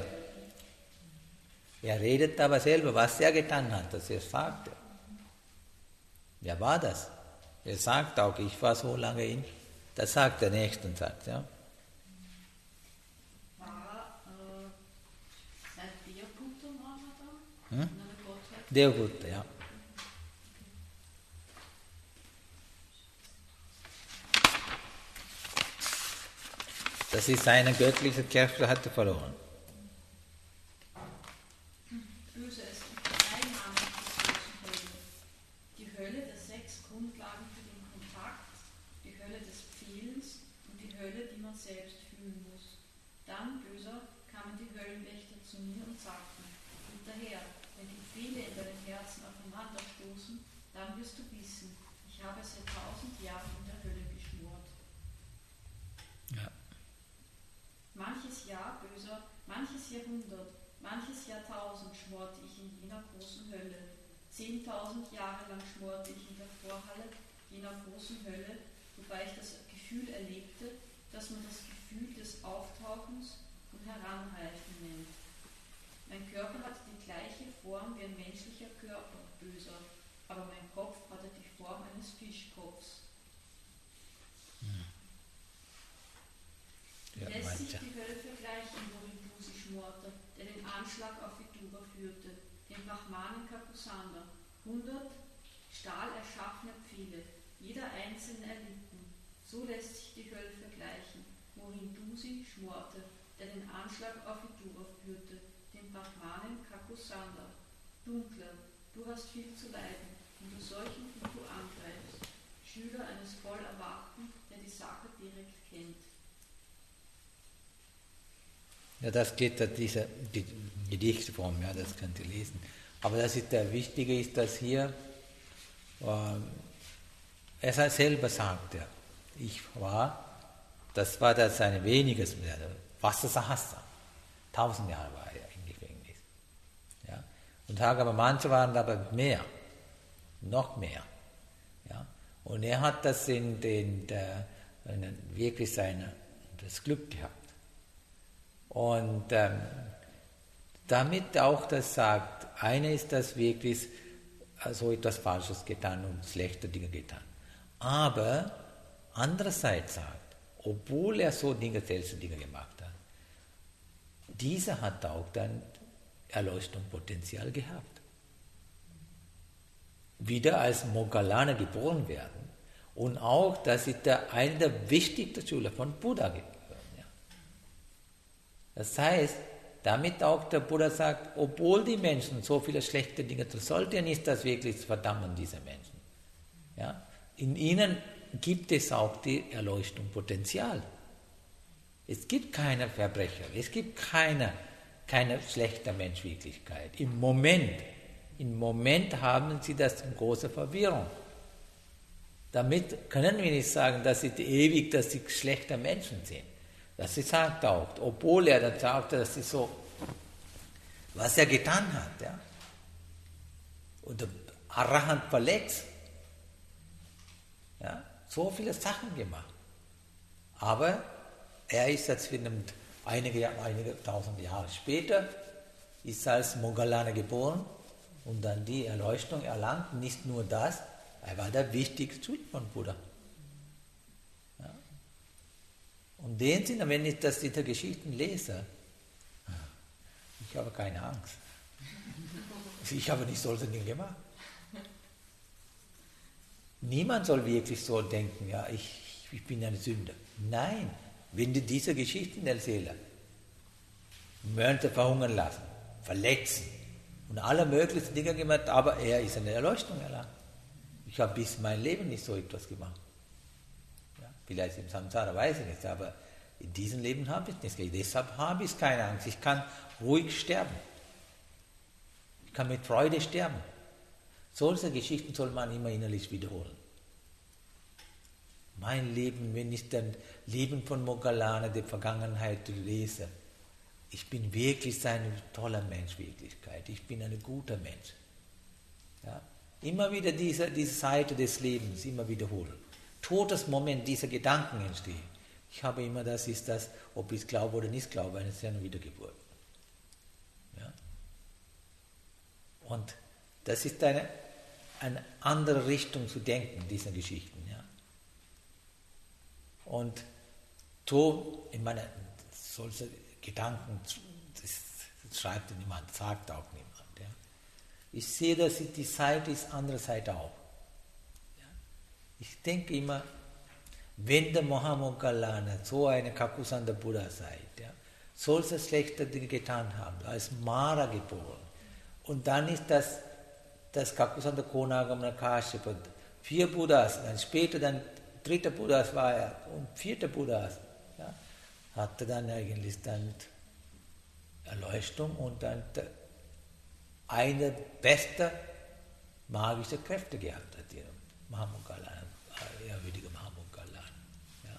Er redet aber selber, was er getan hat, dass er sagte. Wer war das? Er sagt auch, ich war so lange in. Das sagt der nächsten Satz. Ja. War ein Devaputta da? Eine Gottheit? Devaputta, ja. Das ist seine göttliche Kraft, hat er verloren. Böse, es gibt drei Namen der großen Hölle. Die Hölle der 6 Grundlagen für den Kontakt, die Hölle des Fehlens und die Hölle, die man selbst fühlen muss. Dann, Böser, kamen die Höllenwächter zu mir und sagten, hinterher, wenn die Pfähle in deinem Herzen aufeinander stoßen, dann wirst du wissen, ich habe seit 1000 Jahren in der Hölle geschmort. Ja. Manches Jahr, Böser, manches Jahrhundert, manches Jahrtausend schmorte ich in jener großen Hölle. 10.000 Jahre lang schmorte ich in der Vorhalle jener großen Hölle, wobei ich das Gefühl erlebte, dass man das Gefühl des Auftauchens und Heranreifen nennt. Mein Körper hatte die gleiche Form wie ein menschlicher Körper, Böser, aber mein Kopf hatte die Form eines Fischkopfs. Ja, Lässt sich die Hölle vergleichen, worin Busi schmorte, der den Anschlag auf Vidura führte, den Brahmanen Kakusander, 100 stahlerschaffene Pfähle, jeder einzelne erlitten. So lässt sich die Hölle vergleichen, worin Busi schmorte, der den Anschlag auf Vidura führte, den Brahmanen Kakusander. Dunkler, du hast viel zu leiden, wenn du solchen wie du angreifst, Schüler eines voll Erwachten, der die Sache direkt kennt. Ja, das geht diese Gedichtform, ja, das könnt ihr lesen. Aber das ist der Wichtige ist, dass hier er selber sagt, ja, das war das sein weniges, Wassersahasra. 1000 Jahre war er im Gefängnis. Ja. Und aber manche waren aber mehr, noch mehr. Ja. Und er hat das wirklich das Glück gehabt. Und damit auch das sagt, einer ist das wirklich so etwas Falsches getan und schlechte Dinge getan. Aber andererseits sagt, obwohl er so seltsame Dinge gemacht hat, dieser hat auch dann Erleuchtungspotenzial gehabt. Wieder als Moggallana geboren werden und auch, das ist eine der wichtigsten Schüler von Buddha gewesen. Das heißt, damit auch der Buddha sagt, obwohl die Menschen so viele schlechte Dinge tun, sollte er nicht das wirklich verdammen, diese Menschen. Ja? In ihnen gibt es auch die Erleuchtung Potenzial. Es gibt keine Verbrecher, es gibt keine schlechte Menschwirklichkeit. Im Moment haben sie das in großer Verwirrung. Damit können wir nicht sagen, dass sie schlechte Menschen sind. Das sagt auch, obwohl er dann sagte, das ist so, was er getan hat. Ja? Und der Arahant verletzt. Ja? So viele Sachen gemacht. Aber er ist jetzt einige tausend Jahre später, ist als Moggallana geboren und dann die Erleuchtung erlangt. Nicht nur das, er war der wichtigste Schüler von Buddha. Und den Sinne, wenn ich diese Geschichten lese, ich habe keine Angst. Ich habe nicht solche Dinge gemacht. Niemand soll wirklich so denken, ja, ich bin ein Sünder. Nein, wenn du diese Geschichten erzählst, Mönche verhungern lassen, verletzen und alle möglichen Dinge gemacht, aber er ist eine Erleuchtung erlangt. Ich habe bis mein Leben nicht so etwas gemacht. Vielleicht im Samsara weiß ich nicht, aber in diesem Leben habe ich nichts. Deshalb habe ich keine Angst. Ich kann ruhig sterben. Ich kann mit Freude sterben. Solche Geschichten soll man immer innerlich wiederholen. Mein Leben, wenn ich das Leben von Moggallana, der Vergangenheit lese, ich bin wirklich ein toller Mensch, Wirklichkeit. Ich bin ein guter Mensch. Ja? Immer wieder diese Seite des Lebens, immer wiederholen. Todesmoment, diese Gedanken entstehen. Ich habe immer, das ist das, ob ich glaube oder nicht glaube, eine Wiedergeburt. Ja? Und das ist eine andere Richtung zu denken, diese Geschichten. Ja? Und so, ich meine, solche Gedanken, das schreibt niemand, sagt auch niemand. Ja? Ich sehe, dass die Seite ist, andere Seite auch. Ja? Ich denke immer, wenn der Mahamoggallana so eine Kakusanda Buddha seid, ja, solche schlechte Dinge getan haben, als Mara geboren, und dann ist das Kakusanda Konagamana Kashyapa, 4 Buddhas, dann später dann 3. Buddhas war er und 4. Buddhas, ja, hatte dann eigentlich dann Erleuchtung und dann eine beste magische Kräfte gehabt hat, der Mahamoggallana, ehrwürdige Mahamoggallana. Ja.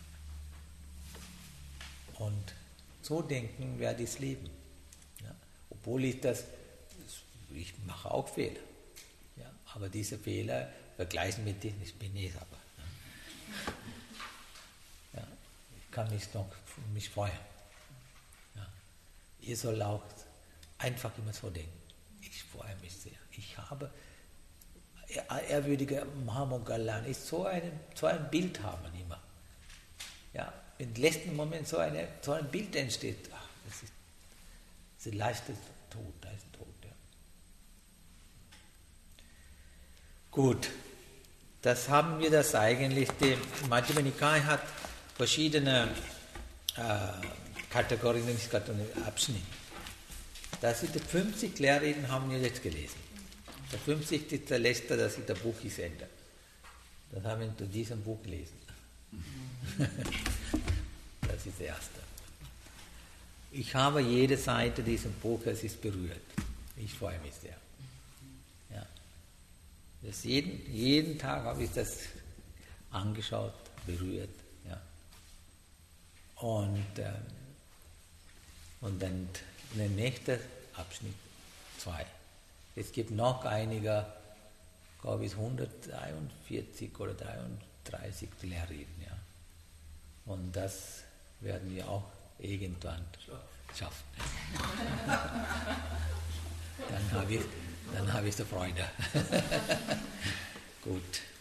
Und so denken wir das Leben. Ja. Obwohl ich mache auch Fehler. Ja. Aber diese Fehler vergleichen mit denen, ich bin nicht, aber ja. Ich kann mich freuen. Ja. Ihr sollt auch einfach immer so denken. Ich freue mich sehr. Ich habe ehrwürdiger Mahamoggallana ist so ein Bild haben immer. Ja, im letzten Moment so ein Bild entsteht. Ach, das ist der leichte Tod, da ist Tod. Ja. Gut, das haben wir das eigentlich. Die Majjhima Nikaya hat verschiedene Kategorien, Abschnitte. Das ist die 50 Lehrreden, haben wir jetzt gelesen. Der 50 ist der letzte, das ist der Buch ist Ende. Das haben wir in diesem Buch gelesen. Das ist der erste. Ich habe jede Seite dieses Buches ist berührt. Ich freue mich sehr. Ja. Das jeden Tag habe ich das angeschaut, berührt. Ja. Und dann der nächste Abschnitt 2. Es gibt noch einige, glaube ich, 143 oder 33 Lehrreden. Ja. Und das werden wir auch irgendwann schaffen. Dann habe ich die Freude. Gut.